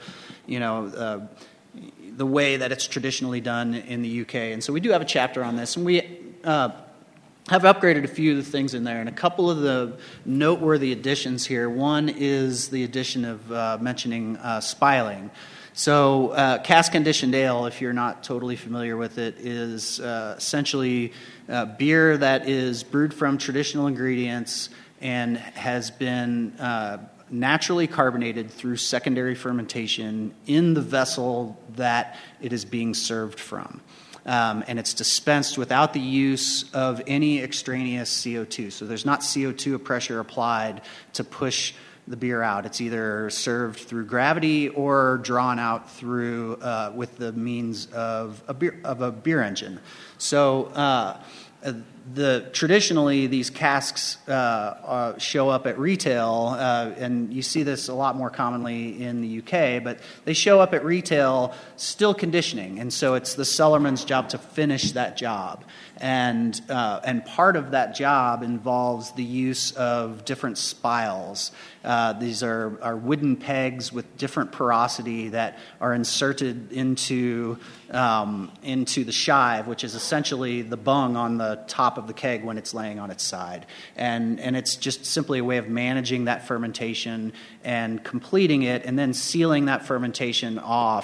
way that it's traditionally done in the UK. And so we do have a chapter on this, and we have upgraded a few of the things in there. And a couple of the noteworthy additions here. One is the addition of mentioning spiling. So cask-conditioned ale, if you're not totally familiar with it, is essentially beer that is brewed from traditional ingredients and has been naturally carbonated through secondary fermentation in the vessel that it is being served from. And it's dispensed without the use of any extraneous CO2. So there's not CO2 pressure applied to push the beer out. It's either served through gravity or drawn out through with the means of a beer engine. So traditionally these casks show up at retail, and you see this a lot more commonly in the UK, but they show up at retail still conditioning, and so it's the cellarman's job to finish that job. And part of that job involves the use of different spiles. These are wooden pegs with different porosity that are inserted into the shive, which is essentially the bung on the top of the keg when it's laying on its side. And it's just simply a way of managing that fermentation and completing it, and then sealing that fermentation off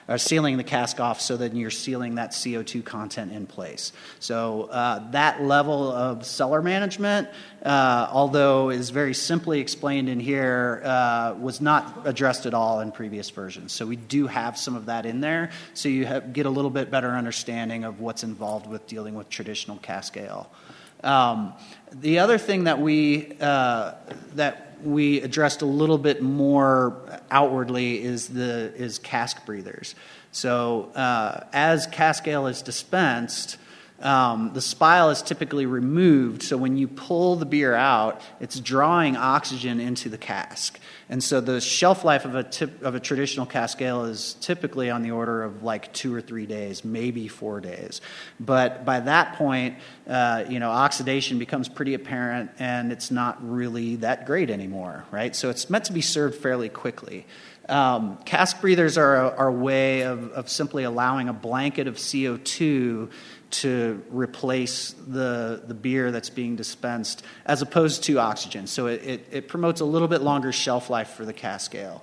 sealing the cask off so that you're sealing that CO2 content in place. So that level of cellar management, although is very simply explained in here, was not addressed at all in previous versions. So we do have some of that in there, so you get a little bit better understanding of what's involved with dealing with traditional cask ale. The other thing that we addressed a little bit more outwardly is cask breathers. So as cask ale is dispensed, the spile is typically removed, so when you pull the beer out, it's drawing oxygen into the cask. And so the shelf life of a traditional cask ale is typically on the order of like 2 or 3 days, maybe 4 days. But by that point, oxidation becomes pretty apparent, and it's not really that great anymore, right? So it's meant to be served fairly quickly. Cask breathers are a way of simply allowing a blanket of CO2 to replace the beer that's being dispensed as opposed to oxygen. So it promotes a little bit longer shelf life for the cask ale.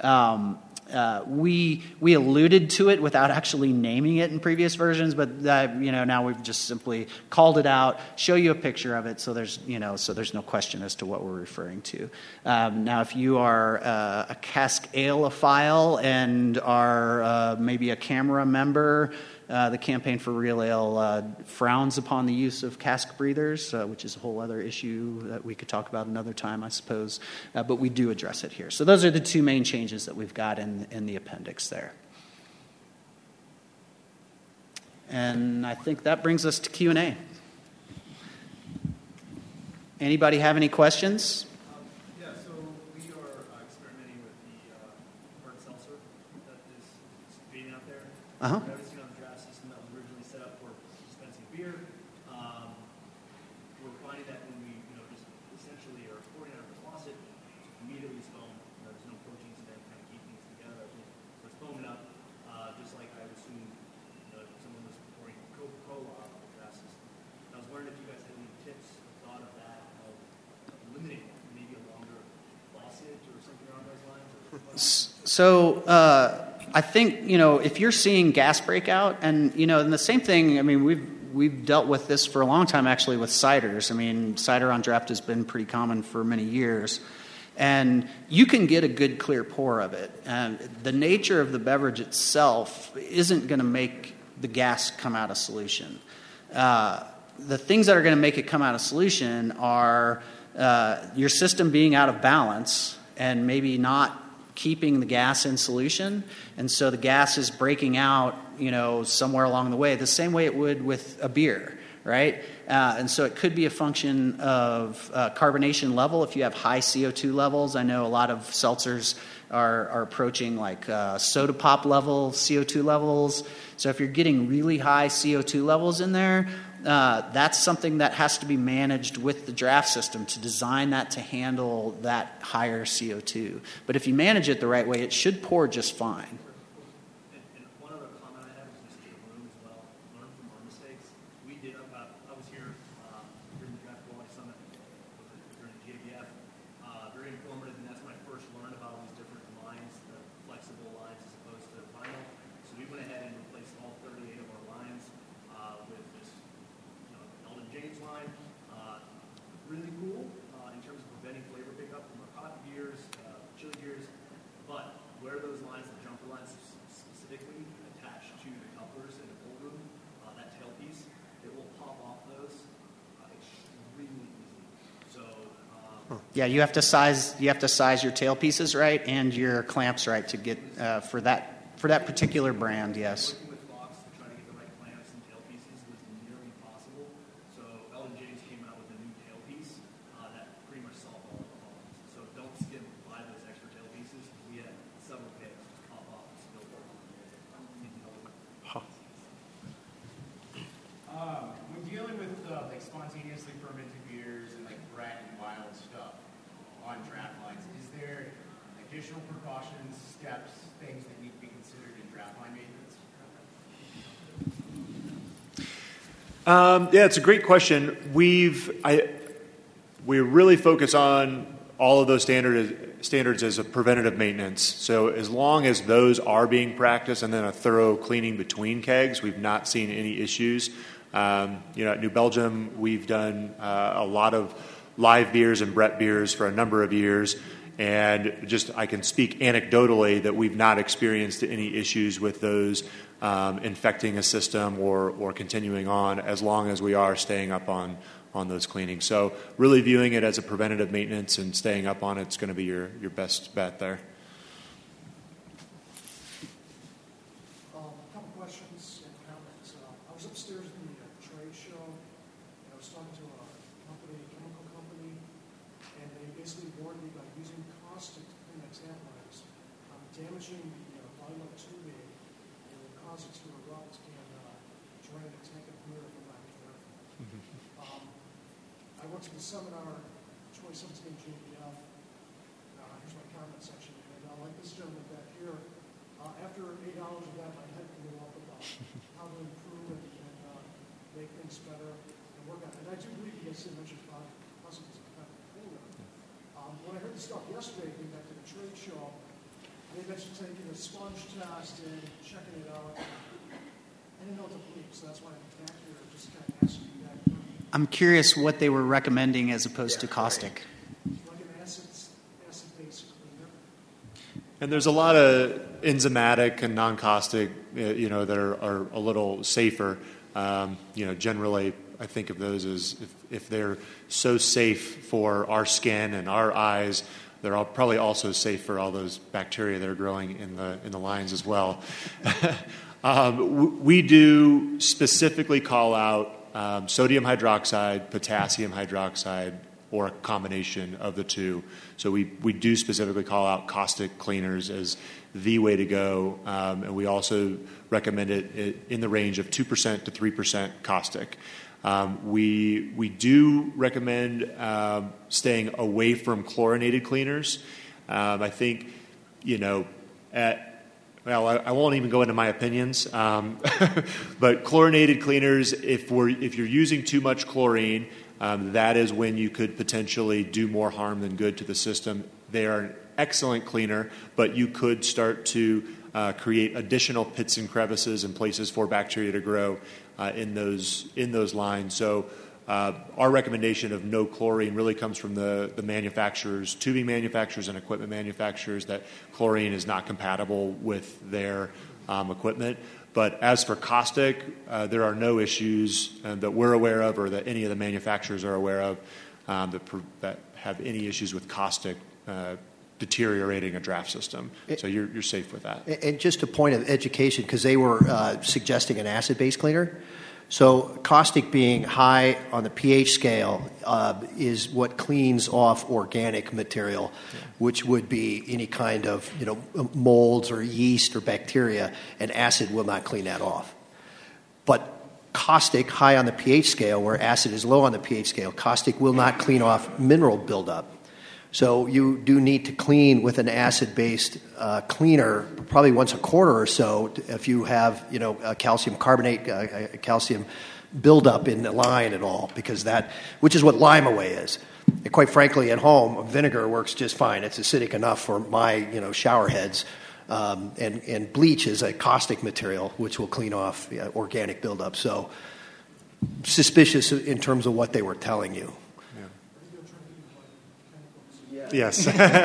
We alluded to it without actually naming it in previous versions, but now we've just simply called it out, show you a picture of it, so there's no question as to what we're referring to. Now, if you are a cask aleophile and are maybe a camera member, the Campaign for Real Ale frowns upon the use of cask breathers, which is a whole other issue that we could talk about another time, I suppose. But we do address it here. So those are the two main changes that we've got in the appendix there. And I think that brings us to Q&A. Anybody have any questions? So we are experimenting with the hard seltzer that is being out there. Uh-huh. Noticing on the draft system that was originally set up for dispensing beer, we're finding that when we just essentially are pouring out of the faucet, immediately it's foam. There's no proteins in there to kind of keep things together. So it's foaming up, just like I would assume someone was pouring Coca-Cola out of the draft system. I was wondering if you guys had any tips or thought of that, of eliminating maybe a longer faucet or something along those lines? So I think, if you're seeing gas breakout, and the same thing, we've dealt with this for a long time actually with ciders. Cider on draft has been pretty common for many years. And you can get a good clear pour of it. And the nature of the beverage itself isn't going to make the gas come out of solution. The things that are going to make it come out of solution are your system being out of balance and maybe not keeping the gas in solution, and so the gas is breaking out, somewhere along the way, the same way it would with a beer, right? And so it could be a function of carbonation level. If you have high CO2 levels, I know a lot of seltzers are approaching like soda pop level CO2 levels. So if you're getting really high CO2 levels in there, that's something that has to be managed with the draft system to design that to handle that higher CO2. But if you manage it the right way, it should pour just fine. And one other comment I have is just to the room as well. Learn from our mistakes. We did. I was here during the Draft Quality Summit during the GABF. Very informative, and that's when I first learned about all these different lines, the flexible lines as opposed to vinyl. So we went ahead and replaced all 38 of our lines with this Elden James line. Really cool in terms of preventing flavor pickup from our cotton beers, chili beers. But where those lines, the jumper lines specifically attached to the couplers in the cold room, that tailpiece, it will pop off those extremely easily. So yeah, you have to size your tailpieces right and your clamps right to get for that particular brand. Yes. Working with Fox to try to get the right clamps and tailpieces was nearly impossible. So Elden James came out with a new tailpiece that pretty much solved all of the problems. So don't skip by those extra tailpieces. We had several pairs just pop off and spill over. When dealing with spontaneously fermented beers and Brett and wild stuff on draft lines, is there additional precautions, steps, things that need to be considered in draft line maintenance? Yeah, it's a great question. We really focus on all of those standards as a preventative maintenance. So as long as those are being practiced and then a thorough cleaning between kegs, we've not seen any issues. At New Belgium, we've done a lot of live beers and Brett beers for a number of years. And I can speak anecdotally that we've not experienced any issues with those infecting a system or continuing on, as long as we are staying up on those cleanings. So really viewing it as a preventative maintenance and staying up on it's going to be your best bet there. A couple questions and comments. I was upstairs in the trade show, and I was talking to a chemical company, and they basically warned me about using caustic to clean examples, damaging the vinyl tubing, and the caustic to erupt can drain a tank of beer if we're not careful. I went to the seminar 2017 GBF. Here's my comment section, and like this gentleman back here, after 8 hours of that, my head blew up about how to improve and make things better and work on it. And I do believe you guys mentioned caustic is a kind of cleaner. When I heard the stuff yesterday, going back to the trade show, they mentioned taking a sponge test and checking it out. I didn't know what to believe, so that's why I'm back here just kind of asking you that. I'm curious what they were recommending as opposed to caustic. Like an acid-based cleaner. And there's a lot of enzymatic and non-caustic, that are a little safer. Generally, I think of those as if they're so safe for our skin and our eyes, they're probably also safe for all those bacteria that are growing in the lines as well. We do specifically call out sodium hydroxide, potassium hydroxide, or a combination of the two. So we do specifically call out caustic cleaners as the way to go, and we also recommend it in the range of 2% to 3% caustic. We do recommend staying away from chlorinated cleaners. I think, I won't even go into my opinions, but chlorinated cleaners, if you're using too much chlorine, that is when you could potentially do more harm than good to the system. They are an excellent cleaner, but you could start to create additional pits and crevices and places for bacteria to grow in those lines. So our recommendation of no chlorine really comes from the manufacturers, tubing manufacturers and equipment manufacturers, that chlorine is not compatible with their equipment. But as for caustic, there are no issues that we're aware of or that any of the manufacturers are aware of that have any issues with caustic deteriorating a draft system. So you're safe with that. And just a point of education, because they were suggesting an acid-based cleaner. So caustic being high on the pH scale is what cleans off organic material, which would be any kind of molds or yeast or bacteria, and acid will not clean that off. But caustic high on the pH scale, where acid is low on the pH scale, caustic will not clean off mineral buildup. So you do need to clean with an acid-based cleaner probably once a quarter or so if you have, a calcium carbonate, a calcium buildup in the line at all, which is what Lime Away is. And quite frankly, at home, vinegar works just fine. It's acidic enough for my, shower heads. And bleach is a caustic material, which will clean off organic buildup. So suspicious in terms of what they were telling you. Yes. No kidding.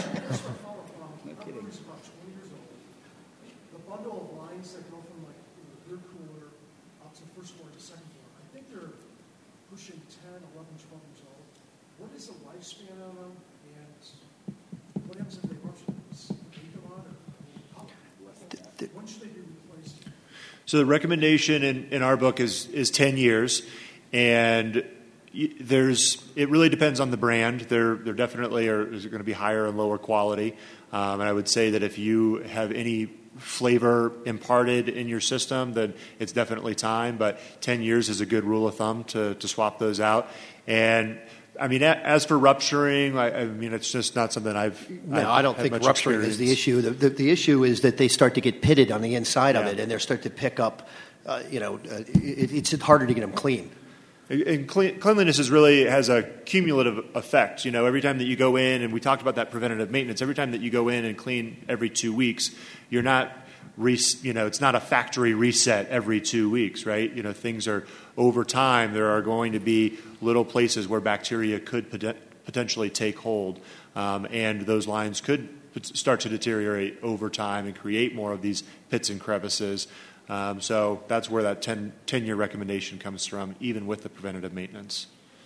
The bundle of lines that go from the beer cooler up to the first floor to the second floor, I think they're pushing 10, 11, 12 years old. What is the lifespan of them, and what happens if they rupture? Leave them on, or when should they be replaced? So the recommendation in our book is 10 years, and it really depends on the brand. There definitely is going to be higher and lower quality. And I would say that if you have any flavor imparted in your system, then it's definitely time. But 10 years is a good rule of thumb to swap those out. And I mean, as for rupturing, I mean, it's just not something I don't think rupturing is the issue. The issue is that they start to get pitted on the inside of it, and they start to pick up. It's harder to get them clean. And cleanliness has a cumulative effect. Every time that you go in, and we talked about that preventative maintenance, every time that you go in and clean every 2 weeks, you're not, it's not a factory reset every 2 weeks, right? Things are, over time, there are going to be little places where bacteria could potentially take hold, and those lines could start to deteriorate over time and create more of these pits and crevices. So that's where that 10-year recommendation comes from, even with the preventative maintenance.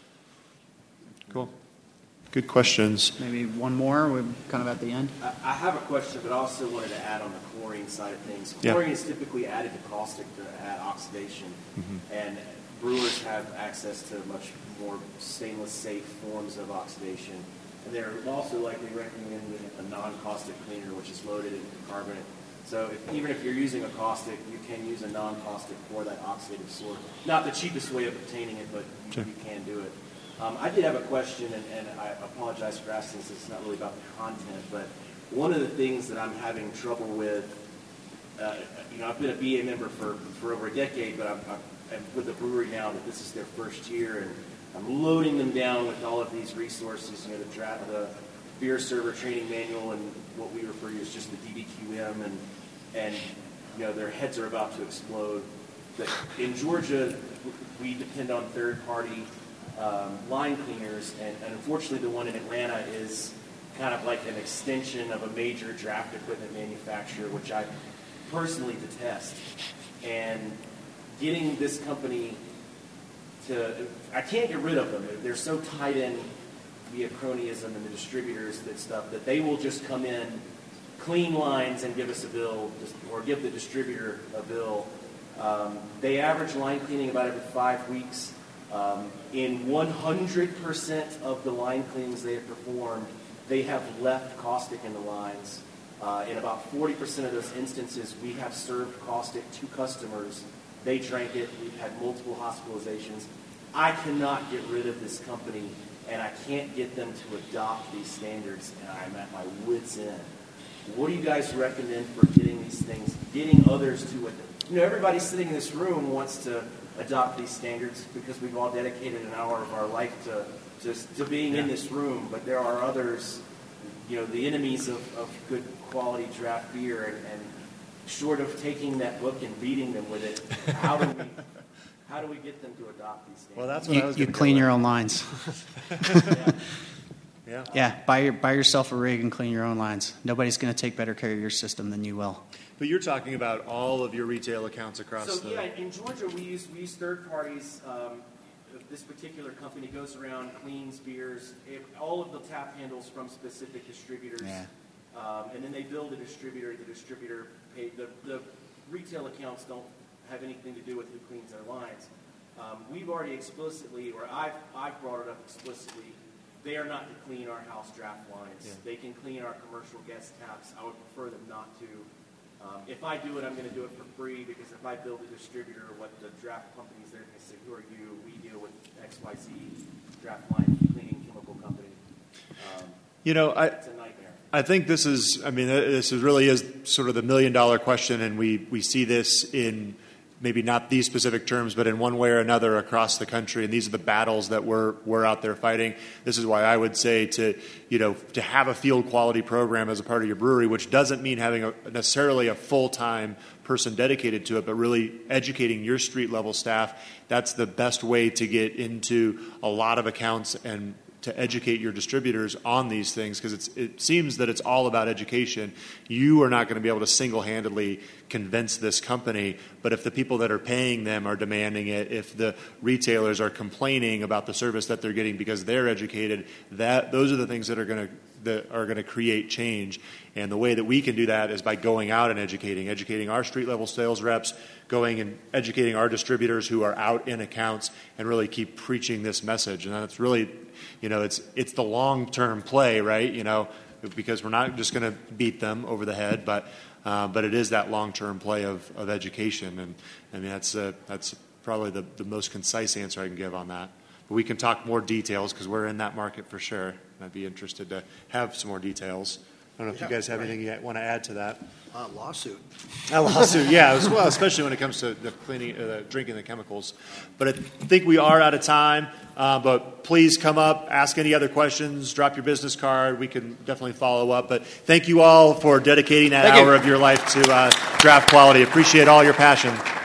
Cool. Good questions. Maybe one more. We're kind of at the end. I have a question, but I also wanted to add on the chlorine side of things. Yeah. Chlorine is typically added to caustic to add oxidation, and brewers have access to much more stainless-safe forms of oxidation. And they're also likely recommending a non-caustic cleaner, which is loaded in carbonate. So even if you're using a caustic, you can use a non-caustic for that oxidative source. Not the cheapest way of obtaining it, but you can do it. I did have a question, and I apologize for asking this. It's not really about the content, but one of the things that I'm having trouble with, I've been a BA member for over a decade, but I'm with the brewery now that this is their first year, and I'm loading them down with all of these resources, the beer server training manual and what we refer to as just the DBQM, and their heads are about to explode. But in Georgia, we depend on third-party line cleaners, and unfortunately the one in Atlanta is kind of like an extension of a major draft equipment manufacturer, which I personally detest. And getting this company I can't get rid of them. They're so tied in via cronyism and the distributors that they will just come in, clean lines, and give us a bill, or give the distributor a bill. They average line cleaning about every 5 weeks. In 100% of the line cleanings they have performed, they have left caustic in the lines. In about 40% of those instances, we have served caustic to customers. They drank it. We've had multiple hospitalizations. I cannot get rid of this company, and I can't get them to adopt these standards, and I'm at my wit's end. What do you guys recommend for getting these things, getting others to it? Everybody sitting in this room wants to adopt these standards because we've all dedicated an hour of our life to being in this room, but there are others, the enemies of good quality draft beer, and short of taking that book and beating them with it, how do we get them to adopt these standards? Well, that's what I was you clean your own lines. Yeah. Buy yourself a rig and clean your own lines. Nobody's going to take better care of your system than you will. But you're talking about all of your retail accounts across So in Georgia we use third parties. This particular company goes around, cleans beers, all of the tap handles from specific distributors. Yeah. And then they bill the distributor. The distributor pays. The retail accounts don't have anything to do with who cleans their lines. We've already explicitly, or I've brought it up explicitly, they are not to clean our house draft lines. Yeah. They can clean our commercial guest taps. I would prefer them not to. If I do it, I'm going to do it for free, because if I build a distributor, what the draft companies, they're going to say, who are you? We deal with XYZ draft line cleaning chemical company. It's a nightmare. I think this really is sort of the $1 million question, and we see this in maybe not these specific terms, but in one way or another across the country. And these are the battles that we're out there fighting. This is why I would say to have a field quality program as a part of your brewery, which doesn't mean having necessarily a full-time person dedicated to it, but really educating your street level staff. That's the best way to get into a lot of accounts and to educate your distributors on these things, because it seems that it's all about education. You are not going to be able to single-handedly convince this company, but if the people that are paying them are demanding it, if the retailers are complaining about the service that they're getting because they're educated, those are the things that are going to create change. And the way that we can do that is by going out and educating our street-level sales reps, going and educating our distributors who are out in accounts, and really keep preaching this message. And that's really, it's the long-term play, right? Because we're not just going to beat them over the head, but it is that long-term play of education. And I mean, that's probably the most concise answer I can give on that. But we can talk more details, because we're in that market for sure. And I'd be interested to have some more details. I don't know if you guys have anything you want to add to that. Lawsuit. A lawsuit, yeah, well, especially when it comes to the cleaning, drinking the chemicals. But I think we are out of time. But please come up, ask any other questions, drop your business card. We can definitely follow up. But thank you all for dedicating that hour of your life to draft quality. Appreciate all your passion.